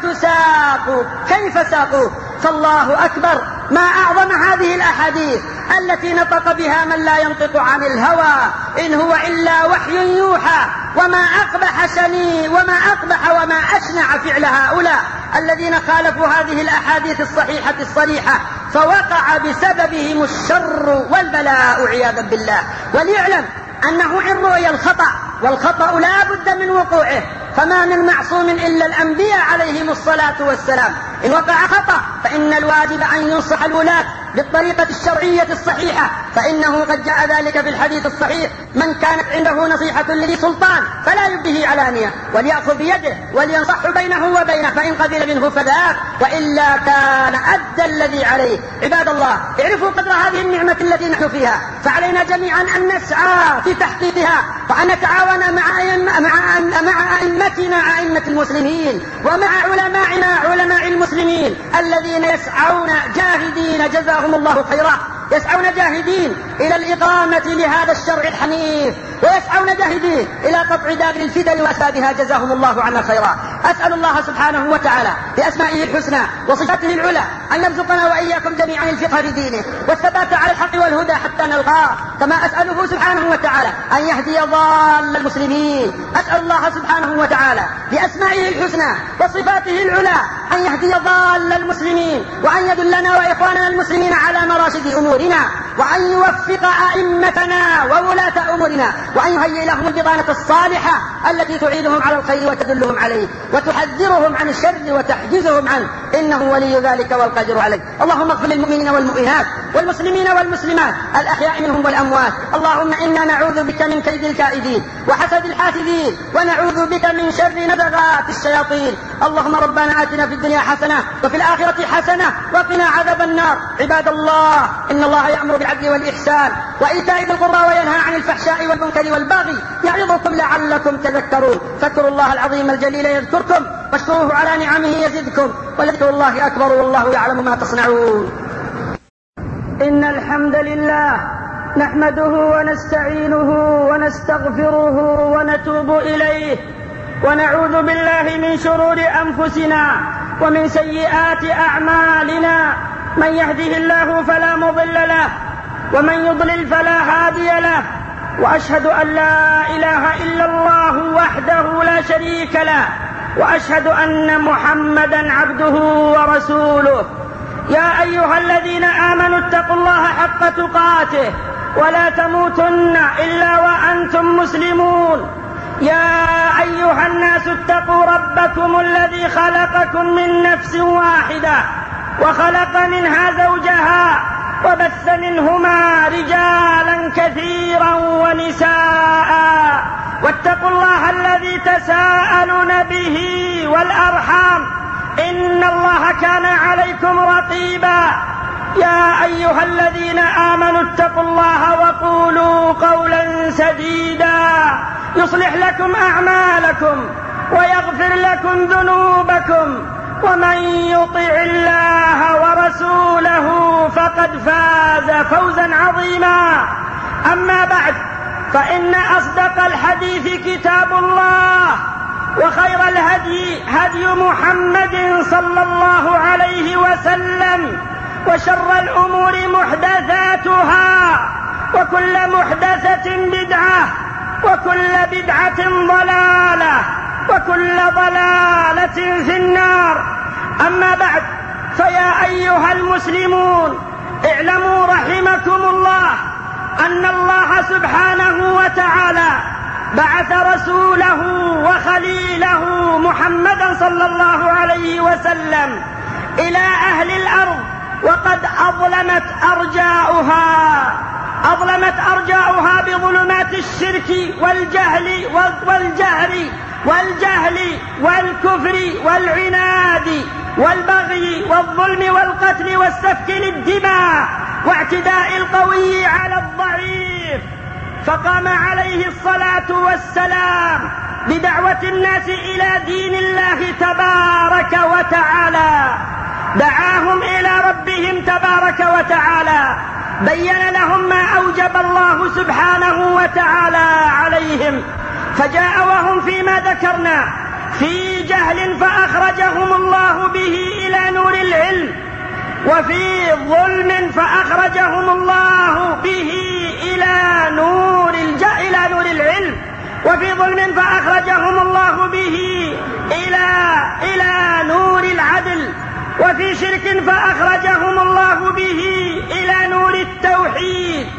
وتساق. كيف ساقوه؟ فالله أكبر. ما أعظم هذه الأحاديث التي نطق بها من لا ينطق عن الهوى إن هو إلا وحي يوحى. وما أقبح شني وما أقبح وما أشنع فعل هؤلاء الذين خالفوا هذه الأحاديث الصحيحة الصريحة فوقع بسببهم الشر والبلاء عياذا بالله. وليعلم أنه إن رؤي الخطأ، والخطأ لا بد من وقوعه، فما من معصوم إلا الأنبياء عليهم الصلاة والسلام. إن وقع خطأ فإن الواجب أن ينصح الولاة بالطريقة الشرعية الصحيحة، فإنه قد جاء ذلك في الحديث الصحيح: من كانت عنده نصيحة لذي سلطان فلا يبديه علانية وليأخذ بيده ولينصح بينه وبينه، فإن قبل منه فذاك وإلا كان أدى الذي عليه. عباد الله، اعرفوا قدر هذه النعمة التي نحن فيها، فعلينا جميعا أن نسعى في تحقيقها وأن نتعاون مع مع مع أئمتنا أئمة المسلمين ومع علمائنا علماء المسلمين الذين يسعون جاهدين جزاهم الله خيرا، يسعون جاهدين إلى الإقامة لهذا الشرع الحنيف، ويسعون جاهدين إلى قطع دابر الفتن وأسبابها جزاهم الله عنا خيرا. أسأل الله سبحانه وتعالى بأسمائه الحسنى وصفاته العلى أن يرزقنا وإياكم جميعا الفقه في دينه والثبات على الحق والهدى حتى نلقاه، كما أسأله سبحانه وتعالى أن يهدي ضال المسلمين. أسأل الله سبحانه وتعالى بأسمائه الحسنى وصفاته العلى أن يهدي ضال المسلمين، وأن يدلنا وإخواننا المسلمين على مراشد أمورنا، وأن يوفق أئمتنا وولاة أمورنا، وأن يهيئ لهم البطانة الصالحة التي تعينهم على الخير وتدلهم عليه وتحذرهم عن الشر وتحجزهم عنه، إنه ولي ذلك والقادر عليه. اللهم اغفر للمؤمنين والمؤمنات والمسلمين والمسلمات الأحياء منهم والأموات. اللهم إنا نعوذ بك من كيد الكائدين وحسد الحاسدين، ونعوذ بك من شر نزغات الشياطين. اللهم ربنا آتنا في الدنيا حسنة وفي الآخرة حسنة وقنا عذاب النار. عباد الله، إن الله يأمر بالعدل والإحسان وإيتاء ذي القربى وينهى عن الفحشاء والمنكر والبغي يعظكم لعلكم تذكرون. فاذكروا الله العظيم الجليل يذكركم، واشكروه على نعمه يزدكم، ولذكر الله أكبر والله يعلم ما تصنعون. إن الحمد لله نحمده ونستعينه ونستغفره ونتوب إليه، ونعوذ بالله من شرور أنفسنا ومن سيئات أعمالنا. من يهده الله فلا مضل له، ومن يضلل فلا هادي له، وأشهد أن لا إله إلا الله وحده لا شريك له، وأشهد أن محمدا عبده ورسوله. يا أيها الذين آمنوا اتقوا الله حق تقاته ولا تموتن إلا وأنتم مسلمون. يا أيها الناس اتقوا ربكم الذي خلقكم من نفس واحدة وخلق منها زوجها وبث منهما رجالا كثيرا ونساء، واتقوا الله الذي تساءلون به والأرحام إن الله كان عليكم رقيبا. يا أيها الذين آمنوا اتقوا الله وقولوا قولا سديدا يصلح لكم أعمالكم ويغفر لكم ذنوبكم، ومن يطع الله ورسوله فقد فاز فوزا عظيما. أما بعد، فإن أصدق الحديث كتاب الله، وخير الهدي هدي محمد صلى الله عليه وسلم، وشر الأمور محدثاتها، وكل محدثة بدعة، وكل بدعة ضلالة، وكل ضلالة في النار. أما بعد، فيا أيها المسلمون، اعلموا رحمكم الله أن الله سبحانه وتعالى بعث رسوله وخليله محمدا صلى الله عليه وسلم إلى أهل الأرض، وقد أظلمت أرجاؤها أظلمت أرجاؤها بظلمات الشرك والجهل والجهر والجهل والكفر والعناد والبغي والظلم والقتل والسفك للدماء واعتداء القوي على الضعيف. فقام عليه الصلاة والسلام بدعوة الناس إلى دين الله تبارك وتعالى، دعاهم إلى ربهم تبارك وتعالى، بين لهم ما أوجب الله سبحانه وتعالى عليهم، فجاء وهم فيما ذكرنا في جهل فأخرجهم الله به إلى نور العلم، وفي ظلم فأخرجهم الله به إلى نور إلى نور العلم، وفي ظلم فأخرجهم الله به إلى إلى نور العدل، وفي شرك فأخرجهم الله به إلى نور التوحيد.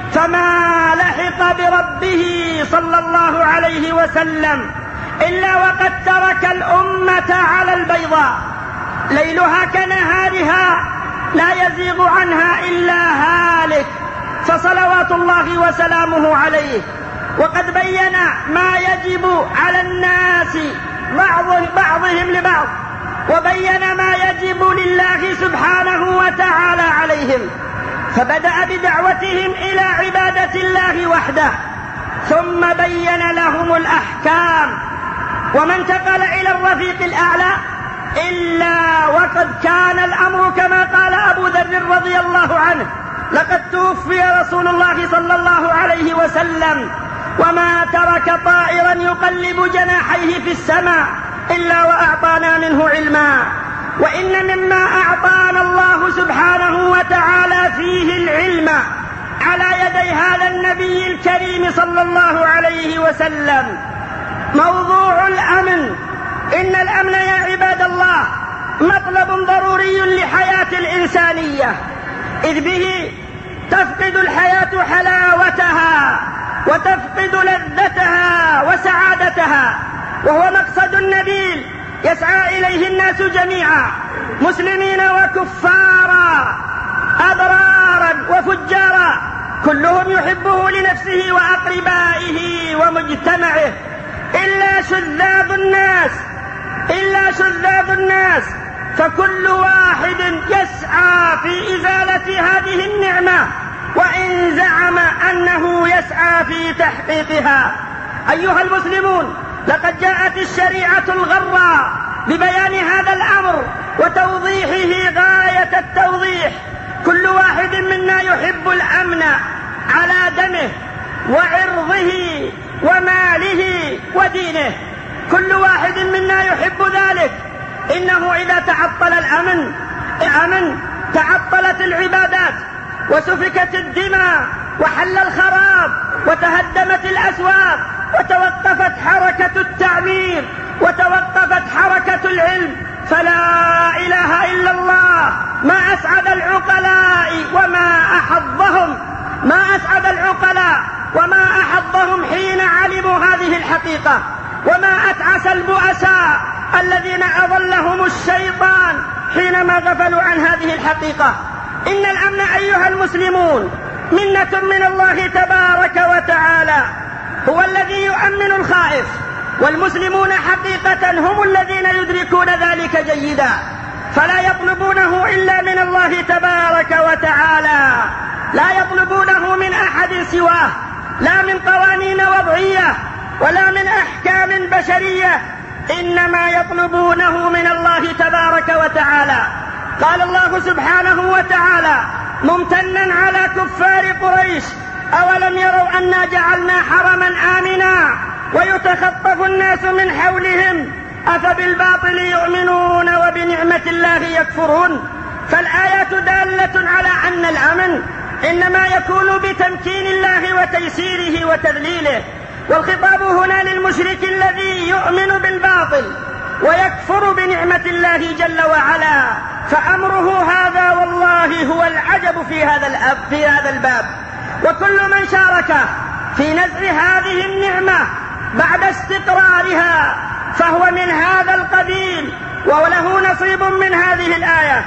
فما لحق بربه صلى الله عليه وسلم إلا وقد ترك الأمة على البيضاء ليلها كنهارها لا يزيغ عنها إلا هالك، فصلوات الله وسلامه عليه. وقد بين ما يجب على الناس بعض بعضهم لبعض، وبين ما يجب لله سبحانه وتعالى عليهم، فبدأ بدعوتهم إلى عبادة الله وحده، ثم بين لهم الأحكام، وما انتقل إلى الرفيق الأعلى إلا وقد كان الأمر كما قال أبو ذر رضي الله عنه: لقد توفي رسول الله صلى الله عليه وسلم وما ترك طائرا يقلب جناحيه في السماء إلا وأعطانا منه علما، وإن مما أعطانا الله سبحانه وتعالى فيه العلم على يدي هذا النبي الكريم صلى الله عليه وسلم موضوع الأمن. إن الأمن يا عباد الله مطلب ضروري لحياة الإنسانية، إذ به تفقد الحياة حلاوتها وتفقد لذتها وسعادتها، وهو مقصد نبيل يسعى إليه الناس جميعا، مسلمين وكفارا، أبرارا وفجارا، كلهم يحبه لنفسه وأقربائه ومجتمعه، إلا شذاذ الناس إلا شذاذ الناس فكل واحد يسعى في إزالة هذه النعمة، وإن زعم أنه يسعى في تحقيقها. أيها المسلمون، لقد جاءت الشريعة الغراء ببيان هذا الأمر وتوضيحه غاية التوضيح. كل واحد منا يحب الأمن على دمه وعرضه وماله ودينه، كل واحد منا يحب ذلك. إنه إذا تعطل الأمن الأمن تعطلت العبادات وسفكت الدماء وحل الخراب وتهدمت الأسواق وتوقفت حركة التعمير وتوقفت حركة العلم. فلا إله إلا الله ما أسعد العقلاء وما أحظهم ما أسعد العقلاء وما أحظهم حين علموا هذه الحقيقة، وما أتعس البؤساء الذين أضلهم الشيطان حينما غفلوا عن هذه الحقيقة. إن الأمن أيها المسلمون منة من الله تبارك وتعالى، هو الذي يؤمن الخائف، والمسلمون حقيقة هم الذين يدركون ذلك جيدا، فلا يطلبونه إلا من الله تبارك وتعالى، لا يطلبونه من أحد سواه، لا من قوانين وضعية ولا من أحكام بشرية، إنما يطلبونه من الله تبارك وتعالى. قال الله سبحانه وتعالى ممتنا على كفار قريش: أولم يروا أنا جعلنا حرما آمنا ويتخطف الناس من حولهم أفبالباطل يؤمنون وبنعمة الله يكفرون. فالآيات دالة على أن الأمن إنما يكون بتمكين الله وتيسيره وتذليله، والخطاب هنا للمشرك الذي يؤمن بالباطل ويكفر بنعمة الله جل وعلا، فأمره هذا والله هو العجب في هذا الأب في هذا الباب. وكل من شارك في نزع هذه النعمة بعد استقرارها فهو من هذا القبيل وله نصيب من هذه الآية.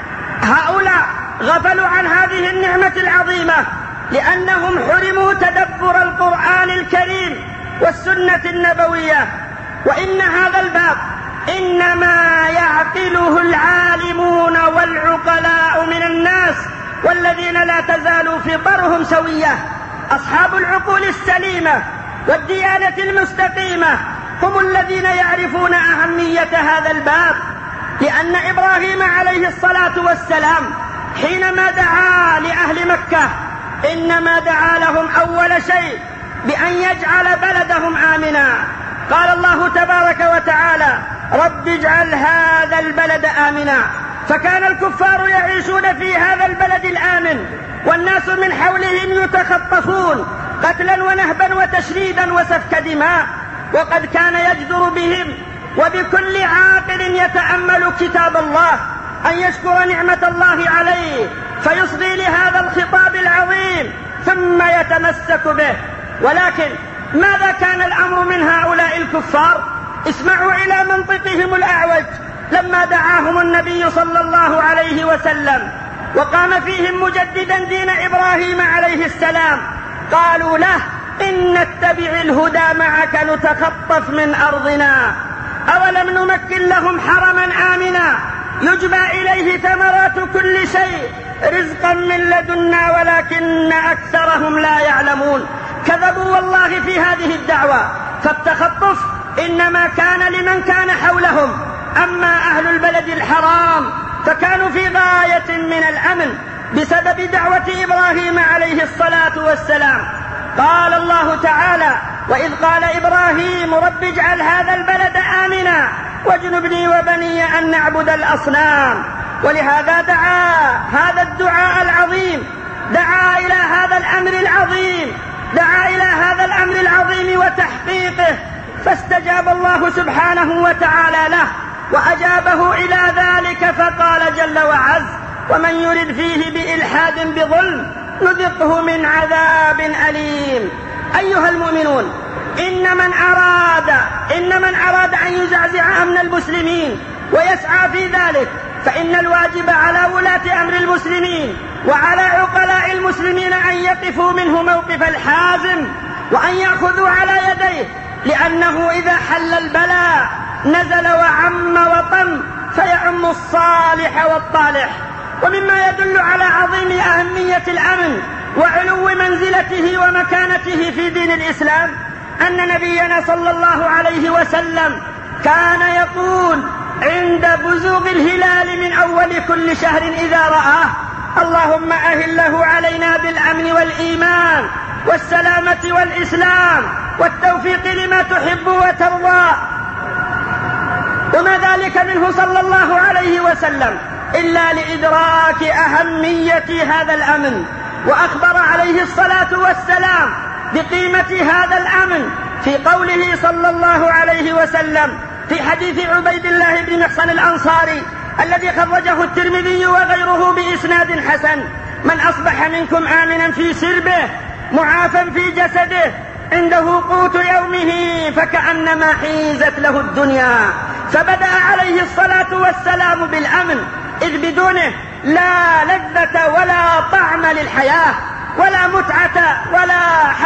هؤلاء غفلوا عن هذه النعمة العظيمة لأنهم حرموا تدبر القرآن الكريم والسنة النبوية. وإن هذا الباب إنما يعقله العالمون والعقلاء من الناس، والذين لا تزال فطرهم سوية. أصحاب العقول السليمة والديانة المستقيمة هم الذين يعرفون أهمية هذا الباب، لأن إبراهيم عليه الصلاة والسلام حينما دعا لأهل مكة إنما دعا لهم أول شيء بأن يجعل بلدهم آمنا. قال الله تبارك وتعالى: رب اجعل هذا البلد آمنا. فكان الكفار يعيشون في هذا البلد الآمن، والناس من حولهم يتخطفون قتلا ونهبا وتشريدا وسفك دماء. وقد كان يجدر بهم وبكل عاقل يتأمل كتاب الله أن يشكر نعمة الله عليه فيصغي لهذا الخطاب العظيم ثم يتمسك به. ولكن ماذا كان الأمر من هؤلاء الكفار؟ اسمعوا إلى منطقهم الأعوج لما دعاهم النبي صلى الله عليه وسلم وقام فيهم مجددا دين إبراهيم عليه السلام. قالوا له: إن نتبع الهدى معك نتخطف من أرضنا، أولم نمكن لهم حرما آمنا يجبى إليه ثمرات كل شيء رزقا من لدنا ولكن أكثرهم لا يعلمون. كذبوا والله في هذه الدعوة، فالتخطف إنما كان لمن كان حولهم، أما أهل البلد الحرام فكانوا في غاية من الأمن بسبب دعوة إبراهيم عليه الصلاة والسلام. قال الله تعالى: وإذ قال إبراهيم رب اجعل هذا البلد آمنا واجنبني وبني أن نعبد الأصنام. ولهذا دعا هذا الدعاء العظيم، دعا إلى هذا الأمر العظيم، دعا إلى هذا الأمر العظيم وتحقيقه، فاستجاب الله سبحانه وتعالى له وأجابه إلى ذلك، فقال جل وعز: ومن يرد فيه بإلحاد بظلم نذقه من عذاب أليم. أيها المؤمنون، إن من أراد إن من أراد أن يزعزع أمن المسلمين ويسعى في ذلك، فإن الواجب على ولاة أمر المسلمين وعلى عقلاء المسلمين أن يقفوا منه موقف الحازم وأن يأخذوا على يديه، لأنه إذا حل البلاء نزل وعم وطم، فيعم الصالح والطالح. ومما يدل على عظيم أهمية الأمن وعلو منزلته ومكانته في دين الإسلام أن نبينا صلى الله عليه وسلم كان يقول عند بزوغ الهلال من أول كل شهر إذا رآه: اللهم أهله علينا بالأمن والإيمان والسلامة والإسلام والتوفيق لما تحب وترضى. وما ذلك منه صلى الله عليه وسلم إلا لإدراك أهمية هذا الأمن، وأخبر عليه الصلاة والسلام بقيمة هذا الأمن في قوله صلى الله عليه وسلم في حديث عبيد الله بن محصن الأنصاري الذي خرجه الترمذي وغيره بإسناد حسن: من أصبح منكم آمنا في سربه معافا في جسده عنده قوت يومه فكأنما حيزت له الدنيا. فبدأ عليه الصلاة والسلام بالأمن، إذ بدونه لا لذة ولا طعم للحياة ولا متعة ولا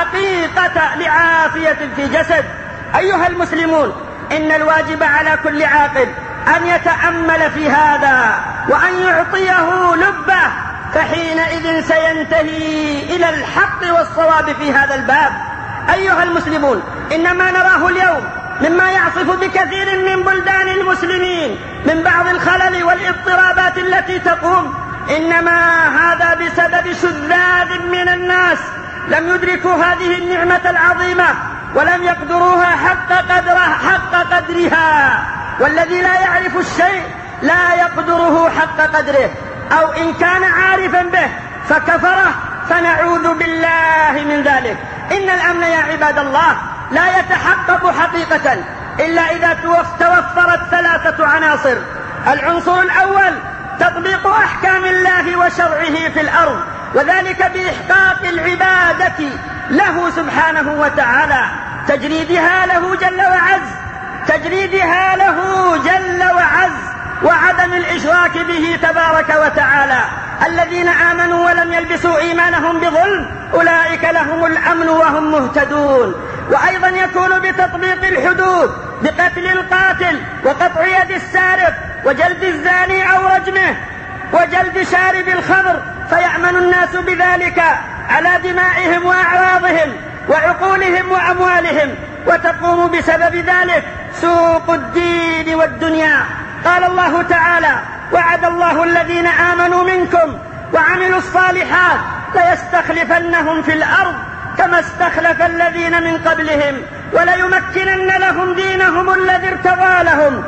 حقيقة لعافية في جسد. أيها المسلمون، إن الواجب على كل عاقل أن يتأمل في هذا وأن يعطيه لبه، فحينئذ سينتهي إلى الحق والصواب في هذا الباب. أيها المسلمون، إن ما نراه اليوم مما يعصف بكثير من بلدان المسلمين من بعض الخلل والاضطرابات التي تقوم، إنما هذا بسبب شذاذ من الناس لم يدركوا هذه النعمة العظيمة ولم يقدروها حق قدرها حق قدرها. والذي لا يعرف الشيء لا يقدره حق قدره، أو إن كان عارفا به فكفره، فنعوذ بالله من ذلك. إن الأمن يا عباد الله لا يتحقق حقيقة إلا إذا توفرت ثلاثة عناصر. العنصر الأول تطبيق أحكام الله وشرعه في الأرض، وذلك بإحقاق العبادة له سبحانه وتعالى، تجريدها له جل وعز تجريدها له جل وعز وعدم الإشراك به تبارك وتعالى. الذين آمنوا ولم يلبسوا إيمانهم بظلم أولئك لهم الأمن وهم مهتدون. وأيضا يكون بتطبيق الحدود، بقتل القاتل وقطع يد السارق وجلد الزاني أو رجمه وجلد شارب الخمر، فيأمن الناس بذلك على دمائهم وأعراضهم وعقولهم وأموالهم، وتقوم بسبب ذلك سوق الدين والدنيا. قال الله تعالى: وعد الله الذين آمنوا منكم وعملوا الصالحات ليستخلفنهم في الأرض كما استخلف الذين من قبلهم وليمكنن لهم دينهم الذي ارتضى لهم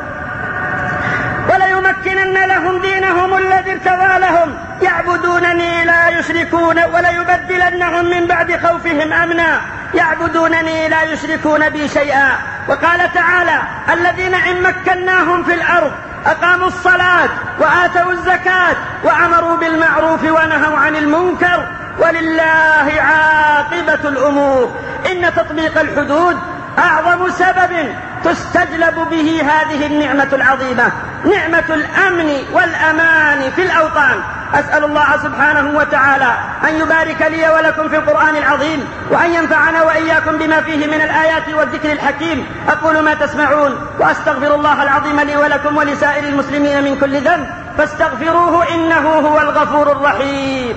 وليمكنن لهم دينهم الذي ارتضى لهم يعبدونني لا يشركون وليبدلنهم من بعد خوفهم أمنا يعبدونني لا يشركون بي شيئا. وقال تعالى: الذين إن مكناهم في الأرض أقاموا الصلاة وآتوا الزكاة وأمروا بالمعروف ونهوا عن المنكر ولله عاقبة الأمور. إن تطبيق الحدود أعظم سبب تستجلب به هذه النعمة العظيمة، نعمة الأمن والأمان في الأوطان. أسأل الله سبحانه وتعالى أن يبارك لي ولكم في القرآن العظيم، وأن ينفعنا وإياكم بما فيه من الآيات والذكر الحكيم. أقول ما تسمعون وأستغفر الله العظيم لي ولكم ولسائر المسلمين من كل ذنب، فاستغفروه إنه هو الغفور الرحيم.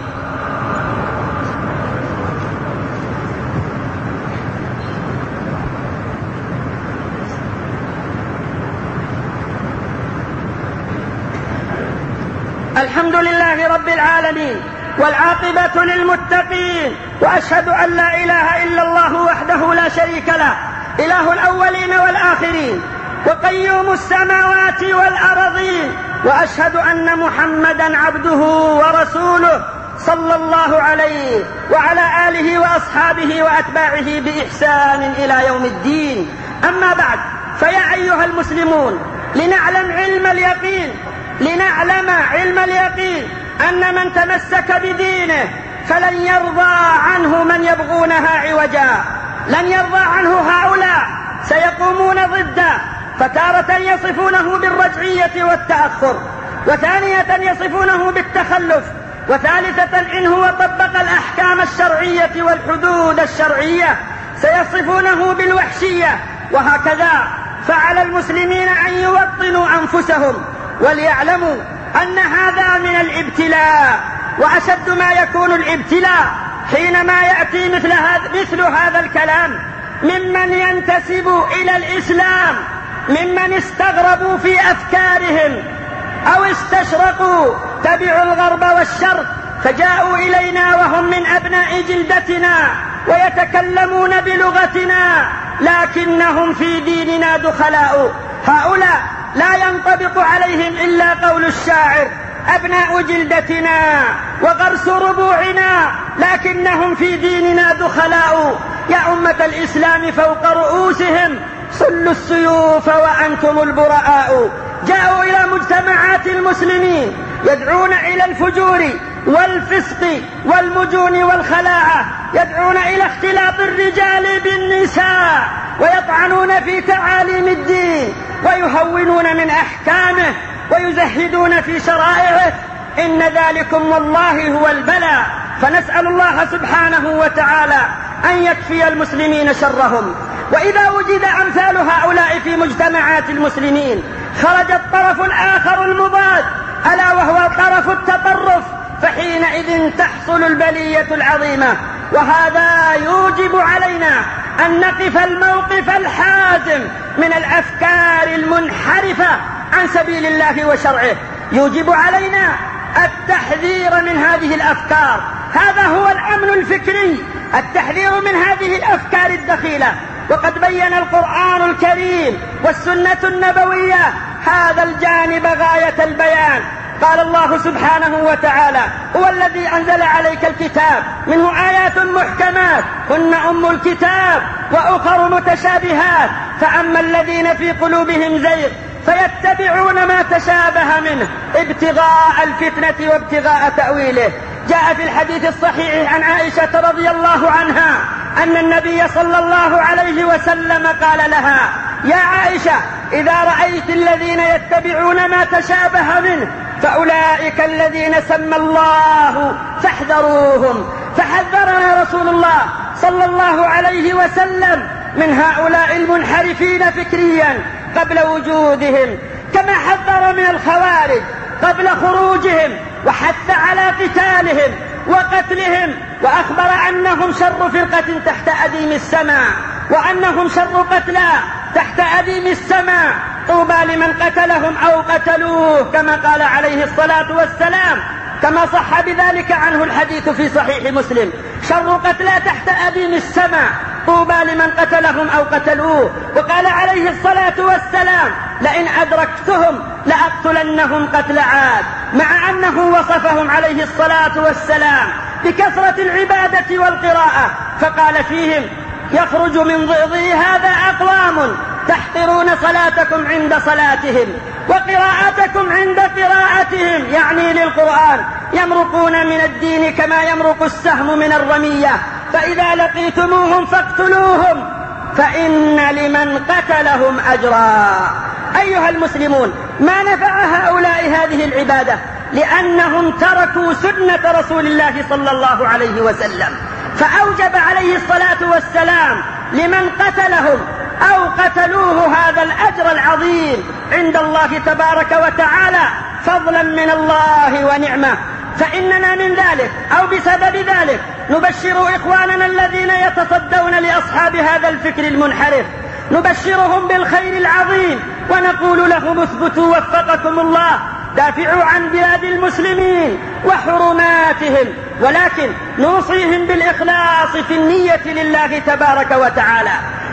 الحمد لله رب العالمين، والعاقبة للمتقين، وأشهد أن لا إله إلا الله وحده لا شريك له، إله الأولين والآخرين، وقيوم السماوات والأرضين، وأشهد أن محمدا عبده ورسوله صلى الله عليه وعلى آله وأصحابه وأتباعه بإحسان إلى يوم الدين. أما بعد، فيا أيها المسلمون، لنعلم علم اليقين لنعلم علم اليقين أن من تمسك بدينه فلن يرضى عنه من يبغونها عوجا. لن يرضى عنه هؤلاء، سيقومون ضده، فتارة يصفونه بالرجعية والتأخر، وثانية يصفونه بالتخلف، وثالثة إن هو طبق الأحكام الشرعية والحدود الشرعية سيصفونه بالوحشية. وهكذا فعلى المسلمين أن يوطنوا أنفسهم وليعلموا أن هذا من الابتلاء، وأشد ما يكون الابتلاء حينما يأتي مثل هذا, مثل هذا الكلام ممن ينتسب إلى الإسلام، ممن استغربوا في أفكارهم أو استشرقوا، تبعوا الغرب والشرق، فجاءوا إلينا وهم من أبناء جلدتنا ويتكلمون بلغتنا، لكنهم في ديننا دخلاء. هؤلاء لا ينطبق عليهم إلا قول الشاعر: أبناء جلدتنا وغرس ربوعنا، لكنهم في ديننا دخلاء. يا أمة الإسلام، فوق رؤوسهم صلوا السيوف وأنتم البراء. جاءوا إلى مجتمعات المسلمين يدعون إلى الفجور والفسق والمجون والخلاعة، يدعون إلى اختلاط الرجال بالنساء، ويطعنون في تعاليم الدين، ويهونون من أحكامه، ويزهدون في شرائعه. إن ذلكم والله هو البلاء، فنسأل الله سبحانه وتعالى أن يكفي المسلمين شرهم. وإذا وجد أمثال هؤلاء في مجتمعات المسلمين خرج الطرف الآخر المضاد، ألا وهو طرف التطرف، فحينئذ تحصل البلية العظيمة. وهذا يوجب علينا أن نقف الموقف الحازم من الأفكار المنحرفة عن سبيل الله وشرعه. يوجب علينا التحذير من هذه الأفكار، هذا هو الأمن الفكري، التحذير من هذه الأفكار الدخيلة. وقد بين القرآن الكريم والسنة النبوية هذا الجانب غاية البيان. قال الله سبحانه وتعالى: هو الذي أنزل عليك الكتاب منه آيات محكمات هن أم الكتاب وأخر متشابهات، فأما الذين في قلوبهم زيغ فيتبعون ما تشابه منه ابتغاء الفتنة وابتغاء تأويله. جاء في الحديث الصحيح عن عائشة رضي الله عنها أن النبي صلى الله عليه وسلم قال لها: يا عائشة، إذا رأيت الذين يتبعون ما تشابه منه فأولئك الذين سمى الله فاحذروهم. فحذرنا رسول الله صلى الله عليه وسلم من هؤلاء المنحرفين فكريا قبل وجودهم، كما حذر من الخوارج قبل خروجهم، وحث على قتالهم وقتلهم، وأخبر أنهم شر فرقة تحت أديم السماء، وأنهم شر قتلى تحت أديم السماء، طوبى لمن قتلهم أو قتلوه، كما قال عليه الصلاة والسلام، كما صح بذلك عنه الحديث في صحيح مسلم: شر قتلى تحت أديم السماء، طوبى لمن قتلهم أو قتلوه. وقال عليه الصلاة والسلام: لئن أدركتهم لأقتلنهم قتل عاد، مع أنه وصفهم عليه الصلاة والسلام بكثرة العبادة والقراءة، فقال فيهم: يخرج من ضئضي هذا أقوام تحقرون صلاتكم عند صلاتهم وقراءتكم عند قراءتهم، يعني للقرآن، يمرقون من الدين كما يمرق السهم من الرمية، فإذا لقيتموهم فاقتلوهم فإن لمن قتلهم أجرا. أيها المسلمون، ما نفع هؤلاء هذه العبادة؟ لأنهم تركوا سنة رسول الله صلى الله عليه وسلم، فأوجب عليه الصلاة والسلام لمن قتلهم أو قتلوه هذا الأجر العظيم عند الله تبارك وتعالى، فضلا من الله ونعمة. فإننا من ذلك أو بسبب ذلك نبشر إخواننا الذين يتصدون لأصحاب هذا الفكر المنحرف، نبشرهم بالخير العظيم، ونقول لهم: اثبتوا وفقكم الله، دافعوا عن بلاد المسلمين وحرماتهم، ولكن نوصيهم بالإخلاص في النية لله تبارك وتعالى.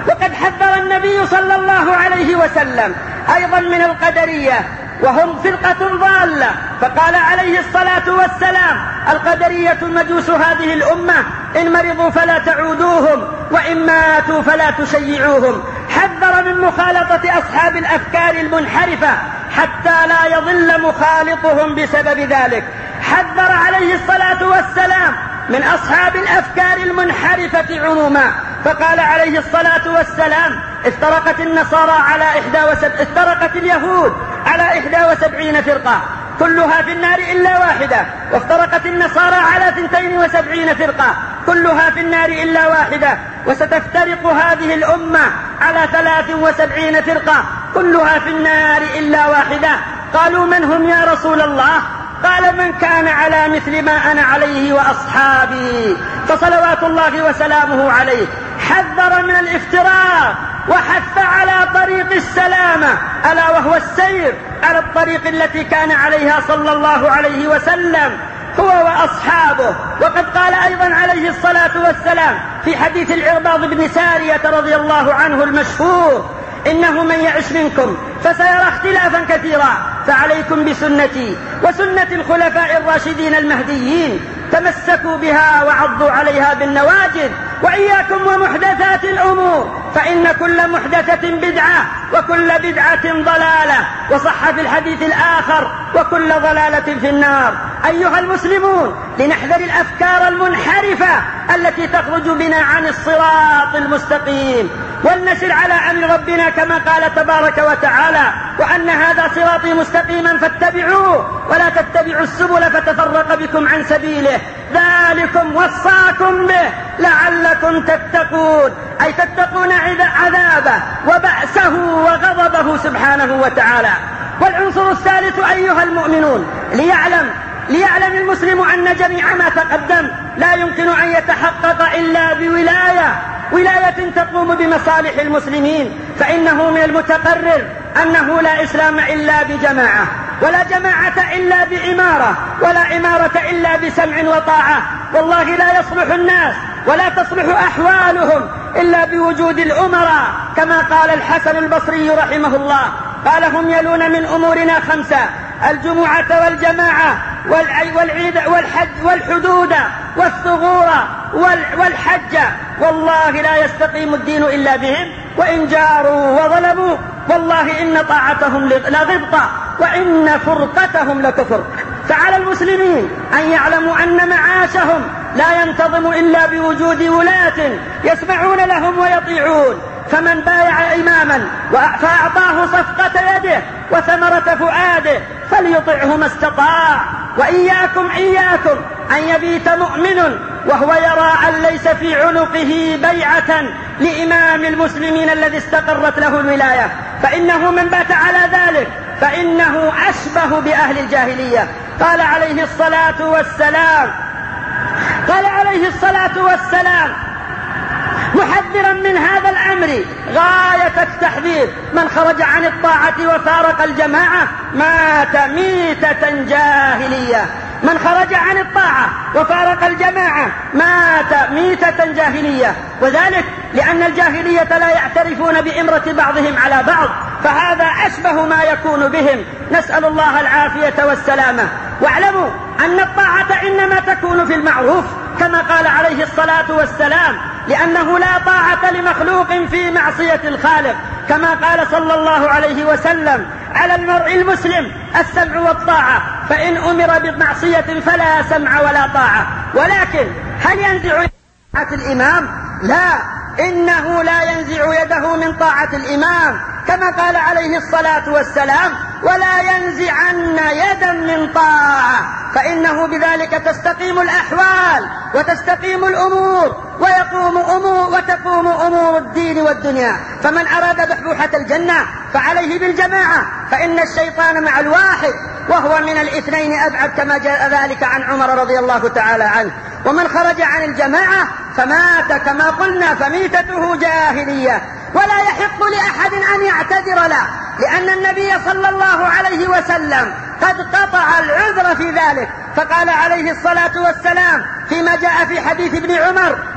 وقد حذر النبي صلى الله عليه وسلم أيضا من القدرية، وهم فرقة ضالة، فقال عليه الصلاة والسلام: القدرية مجوس هذه الأمة، إن مرضوا فلا تعودوهم، وإن ماتوا فلا تشيعوهم. حذر من مخالطة أصحاب الأفكار المنحرفة حتى لا يضل مخالطهم بسبب ذلك. حذر عليه الصلاة والسلام من أصحاب الأفكار المنحرفة عموما، فقال عليه الصلاة والسلام: افترقت النصارى على إحدى وسب... افترقت اليهود على إحدى وسبعين فرقة كلها في النار إلا واحدة، وافترقت النصارى على ثنتين وسبعين فرقة كلها في النار إلا واحدة، وستفترق هذه الأمة على ثلاث وسبعين فرقة كلها في النار إلا واحدة. قالوا: من هم يا رسول الله؟ قال: من كان على مثل ما أنا عليه وأصحابي. فصلوات الله وسلامه عليه حذر من الافتراق وحث على طريق السلامة، ألا وهو السير على الطريق التي كان عليها صلى الله عليه وسلم هو وأصحابه. وقد قال أيضا عليه الصلاة والسلام في حديث العرباض بن سارية رضي الله عنه المشهور: إنه من يعش منكم فسيرى اختلافا كثيرا، فعليكم بسنتي وسنة الخلفاء الراشدين المهديين، تمسكوا بها وعضوا عليها بالنواجذ، وإياكم ومحدثات الأمور، فإن كل محدثة بدعة وكل بدعة ضلالة. وصح في الحديث الآخر: وكل ضلالة في النار. أيها المسلمون، لنحذر الأفكار المنحرفة التي تخرج بنا عن الصراط المستقيم، ولنسر على أمر ربنا كما قال تبارك وتعالى: وأن هذا صراطي مستقيما فاتبعوه ولا تتبعوا السبل فتفرق بكم عن سبيله، ذلكم وصاكم به لعلكم تتقون، أي تتقون عذابه وبأسه وغضبه سبحانه وتعالى. والعنصر الثالث أيها المؤمنون، ليعلم ليعلم المسلم أن جميع ما تقدم لا يمكن أن يتحقق إلا بولاية ولاية تقوم بمصالح المسلمين، فإنه من المتقرر أنه لا إسلام إلا بجماعة، ولا جماعة إلا بإمارة، ولا إمارة إلا بسمع وطاعة. والله لا يصلح الناس ولا تصلح أحوالهم إلا بوجود الأمراء، كما قال الحسن البصري رحمه الله: قال: هم يلون من أمورنا خمسة: الجمعة والجماعة والعيد والحج والحدود والثغور والحج، والله لا يستقيم الدين إلا بهم، وإن جاروا وظلموا والله إن طاعتهم لغبطة وإن فرقتهم لكفر. فعلى المسلمين أن يعلموا أن معاشهم لا ينتظم إلا بوجود ولاة يسمعون لهم ويطيعون، فمن بايع إماما فأعطاه صفقة يده وثمرة فؤاده فليطعه ما استطاع. وإياكم إياكم أن يبيت مؤمن وهو يرى أن ليس في عنقه بيعة لإمام المسلمين الذي استقرت له الولاية، فإنه من بات على ذلك فإنه أشبه بأهل الجاهلية. قال عليه الصلاة والسلام قال عليه الصلاة والسلام محذرا من هذا الأمر غاية التحذير: من خرج عن الطاعة وفارق الجماعة مات ميتة جاهلية. من خرج عن الطاعة وفارق الجماعة مات ميتة جاهلية، وذلك لأن الجاهلية لا يعترفون بإمرة بعضهم على بعض، فهذا أشبه ما يكون بهم، نسأل الله العافية والسلامة. واعلموا أن الطاعة إنما تكون في المعروف كما قال عليه الصلاة والسلام، لأنه لا طاعة لمخلوق في معصية الخالق، كما قال صلى الله عليه وسلم: على المرء المسلم السمع والطاعة، فإن أمر بمعصية فلا سمع ولا طاعة. ولكن هل ينزع طاعة الإمام؟ لا، إنه لا ينزع يده من طاعة الإمام، كما قال عليه الصلاة والسلام: ولا ينزعن يدا من طاعة، فإنه بذلك تستقيم الأحوال وتستقيم الأمور ويقوم أمور وتقوم أمور الدين والدنيا. فمن أراد بحبوحة الجنة فعليه بالجماعة، فإن الشيطان مع الواحد وهو من الاثنين أبعد، كما جاء ذلك عن عمر رضي الله تعالى عنه. ومن خرج عن الجماعة فمات كما قلنا فميتته جاهلية، ولا يحق لأحد أن يعتذر له، لأن النبي صلى الله عليه وسلم قد قطع العذر في ذلك، فقال عليه الصلاة والسلام فيما جاء في حديث ابن عمر: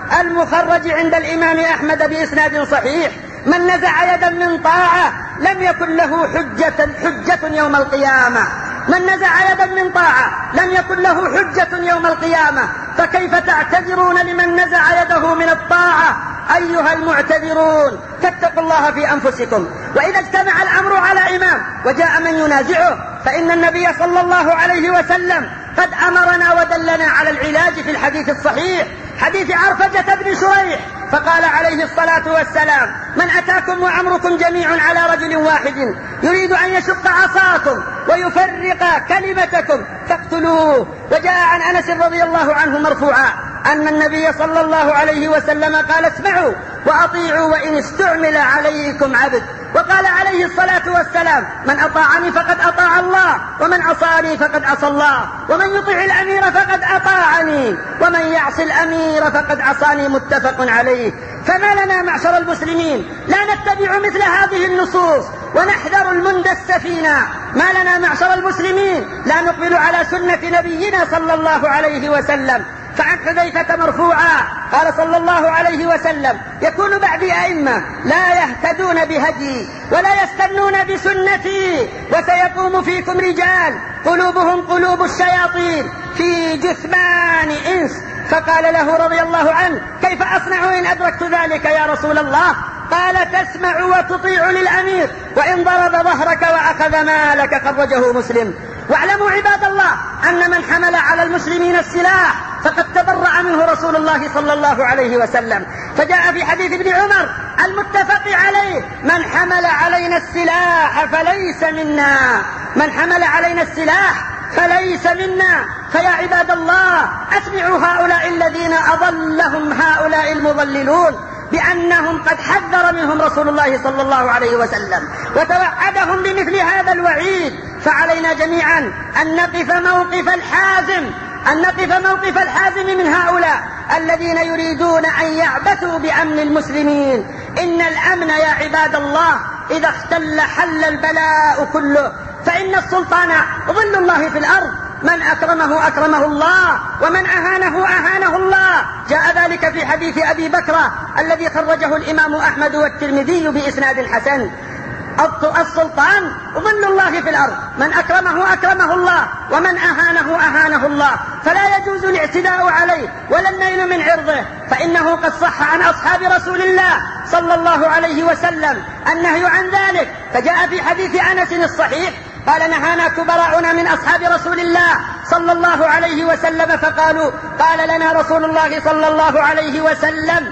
المخرج عند الإمام أحمد بإسناد صحيح: من نزع يدا من طاعة لم يكن له حجة, حجة يوم القيامة. من نزع يدا من طاعة لم يكن له حجة يوم القيامة، فكيف تعتذرون لمن نزع يده من الطاعة أيها المعتذرون؟ فاتقوا الله في أنفسكم. وإذا اجتمع الأمر على إمام وجاء من ينازعه فإن النبي صلى الله عليه وسلم قد أمرنا ودلنا على العلاج في الحديث الصحيح، حديث عرفجة بن شريح، فقال عليه الصلاة والسلام: من أتاكم وأمركم جميع على رجل واحد يريد أن يشق عصاكم ويفرق كلمتكم فاقتلوه. وجاء عن أنس رضي الله عنه مرفوعا أن النبي صلى الله عليه وسلم قال: اسمعوا وأطيعوا وإن استعمل عليكم عبد. وقال عليه الصلاة والسلام: من أطاعني فقد أطاع الله، ومن عصاني فقد عصى الله، ومن يطيع الأمير فقد أطاعني، ومن يعص الأمير فقد عصاني. متفق عليه. فما لنا معشر المسلمين لا نتبع مثل هذه النصوص ونحذر المندس فينا؟ ما لنا معشر المسلمين لا نقبل على سنة نبينا صلى الله عليه وسلم؟ فعن حذيفة مرفوعا قال صلى الله عليه وسلم: يكون بعدي أئمة لا يهتدون بهدي ولا يستنون بسنتي، وسيقوم فيكم رجال قلوبهم قلوب الشياطين في جثمان إنس. فقال له رضي الله عنه: كيف أصنع إن أدركت ذلك يا رسول الله؟ قال: تسمع وتطيع للأمير وإن ضرب ظهرك وأخذ مالك. خرجه مسلم. واعلموا عباد الله أن من حمل على المسلمين السلاح فقد تبرأ منه رسول الله صلى الله عليه وسلم. فجاء في حديث ابن عمر المتفق عليه: من حمل علينا السلاح فليس منا، من حمل علينا السلاح فليس منا. فيا عباد الله أسمعوا هؤلاء الذين أضلهم هؤلاء المضللون بأنهم قد حذر منهم رسول الله صلى الله عليه وسلم وتوعدهم بمثل هذا الوعيد. فعلينا جميعا أن نقف موقف الحازم، أن نقف موقف الحازم من هؤلاء الذين يريدون أن يعبثوا بأمن المسلمين. إن الأمن يا عباد الله إذا اختل حل البلاء كله. فإن السلطان ظل الله في الأرض، من أكرمه أكرمه الله ومن أهانه أهانه الله. جاء ذلك في حديث أبي بكر الذي خرجه الإمام أحمد والترمذي بإسناد حسن: السلطان ظل الله في الأرض، من أكرمه أكرمه الله ومن أهانه أهانه الله، فلا يجوز الاعتداء عليه ولا النيل من عرضه، فإنه قد صح عن أصحاب رسول الله صلى الله عليه وسلم النهي عن ذلك. فجاء في حديث أنس الصحيح قال: نهانا كبراؤنا من أصحاب رسول الله صلى الله عليه وسلم فقالوا: قال لنا رسول الله صلى الله عليه وسلم: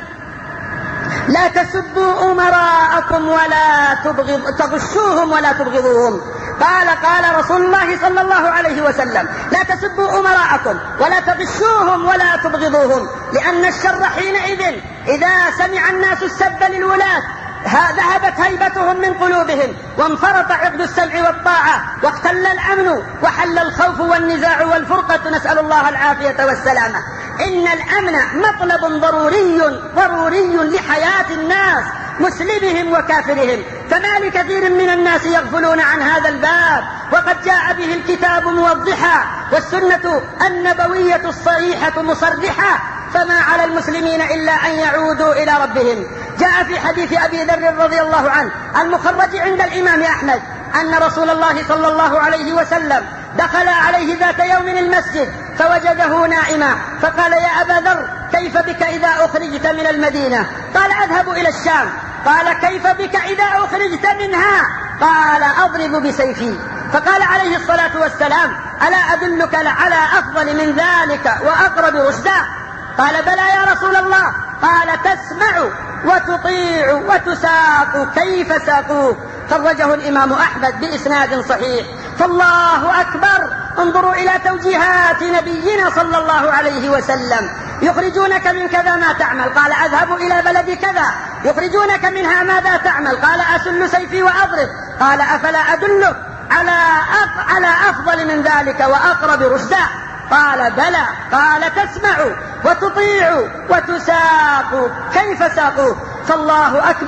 لا تسبوا أمراءكم ولا تبغض تغشوهم ولا تبغضوهم. قال قال رسول الله صلى الله عليه وسلم: لا تسبوا أمراءكم ولا تغشوهم ولا تبغضوهم، لأن الشر حينئذ إذا سمع الناس السب للولاة ذهبت هيبتهم من قلوبهم وانفرط عقد السمع والطاعة واختل الأمن وحل الخوف والنزاع والفرقة، نسأل الله العافية والسلامة. إن الأمن مطلب ضروري ضروري لحياة الناس مسلمهم وكافرهم، فما لكثير من الناس يغفلون عن هذا الباب، وقد جاء به الكتاب موضحا والسنة النبوية الصحيحة مصرحة، فما على المسلمين إلا أن يعودوا إلى ربهم. جاء في حديث أبي ذر رضي الله عنه المخرج عند الإمام أحمد أن رسول الله صلى الله عليه وسلم دخل عليه ذات يوم المسجد فوجده نائما، فقال: يا أبا ذر كيف بك إذا أخرجت من المدينة؟ قال: أذهب إلى الشام. قال: كيف بك إذا أخرجت منها؟ قال: أضرب بسيفي. فقال عليه الصلاة والسلام: ألا أدلك على أفضل من ذلك وأقرب رشدا؟ قال: بلى يا رسول الله. قال: تسمع وتطيع وتساق. كيف ساقوه؟ خرجه الإمام أحمد بإسناد صحيح. فالله أكبر، انظروا إلى توجيهات نبينا صلى الله عليه وسلم. يخرجونك من كذا ما تعمل؟ قال: أذهب إلى بلد كذا. يخرجونك منها ماذا تعمل؟ قال: أسل سيفي وأضرب. قال: أفلا أدلك على على أفضل من ذلك وأقرب رشدا؟ قال: بلى. قال: تسمع وتطيع وتساق. كيف ساقوه؟ فالله أكبر،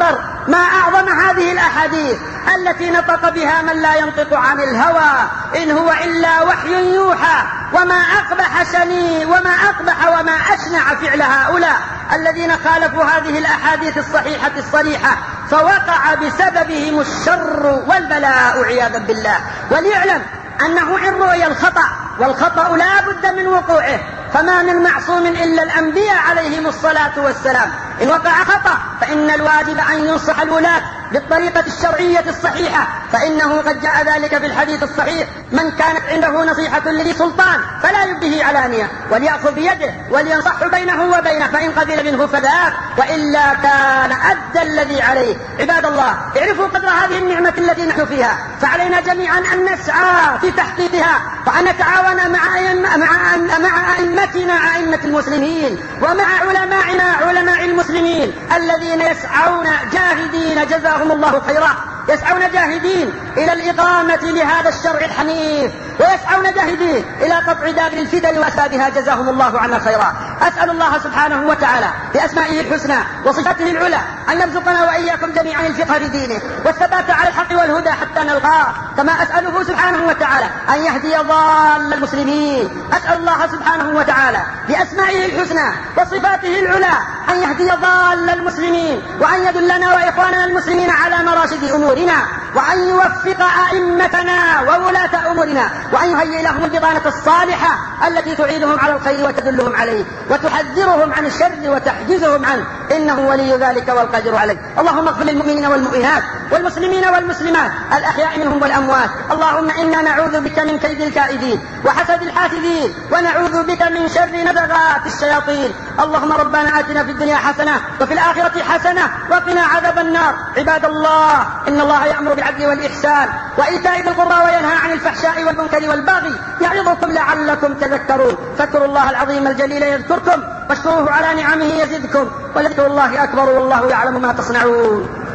ما أعظم هذه الأحاديث التي نطق بها من لا ينطق عن الهوى إن هو إلا وحي يوحى. وما أقبح شني وما أقبح وما أشنع فعل هؤلاء الذين خالفوا هذه الأحاديث الصحيحة الصريحة فوقع بسببهم الشر والبلاء عياذا بالله. وليعلم أنه إن رؤي الخطأ، والخطأ لا بد من وقوعه، فما من معصوم إلا الأنبياء عليهم الصلاة والسلام، إن وقع خطأ فإن الواجب أن ينصح الولاة بالطريقة الشرعية الصحيحة، فإنه قد جاء ذلك في الحديث الصحيح: من كانت عنده نصيحة لذي سلطان فلا يبديه علانية وليأخذ بيده ولينصح بينه وبينه، فإن قبل منه فذاك وإلا كان أدى الذي عليه. عباد الله، اعرفوا قدر هذه النعمة التي نحن فيها، فعلينا جميعا أن نسعى في تحقيقها وأن نتعاون مع مع مع أئمتنا أئمة المسلمين ومع علمائنا علماء المسلمين الذين يسعون جاهدين جزاهم الله خيرا، يسعون جاهدين إلى الإقامة لهذا الشرع الحنيف، ويسعون جاهدين إلى قطع دابر الفتن وأسبابها جزاهم الله عنا خيرا. أسأل الله سبحانه وتعالى بأسمائه الحسنى وصفاته العلى أن يرزقنا وإياكم جميعا الفقه في دينه والثبات على الحق والهدى حتى نلقاه، كما أسأله سبحانه وتعالى أن يهدي ضال المسلمين. أسأل الله سبحانه وتعالى بأسمائه الحسنى وصفاته العلى أن يهدي ضال المسلمين وأن يدلنا وإخواننا المسلمين على مراشد أمورنا، وأن يوفق أئمتنا وولاة أمورنا، وأن يهيئ لهم البطانة الصالحة التي تعينهم على الخير وتدلهم عليه وتحذرهم عن الشر وتحجزهم عنه، إنه ولي ذلك والقادر عليه. اللهم اغفر للمؤمنين والمؤمنات والمسلمين والمسلمات الأحياء منهم والأموات. اللهم إنا نعوذ بك من كيد الكائدين وحسد الحاسدين، ونعوذ بك من شر نزغات الشياطين. اللهم ربنا آتنا في الدنيا حسنة وفي الآخرة حسنة وقنا عذاب النار. عباد الله، إن الله يأمر بالعدل والإحسان وإيتاء ذي القربى وينهى عن الفحشاء والمنكر والبغي يعظكم لعلكم تذكرون. فاذكروا الله العظيم الجليل يذكركم واشكروه على نعمه يزدكم، ولذكر الله أكبر والله يعلم ما تصنعون.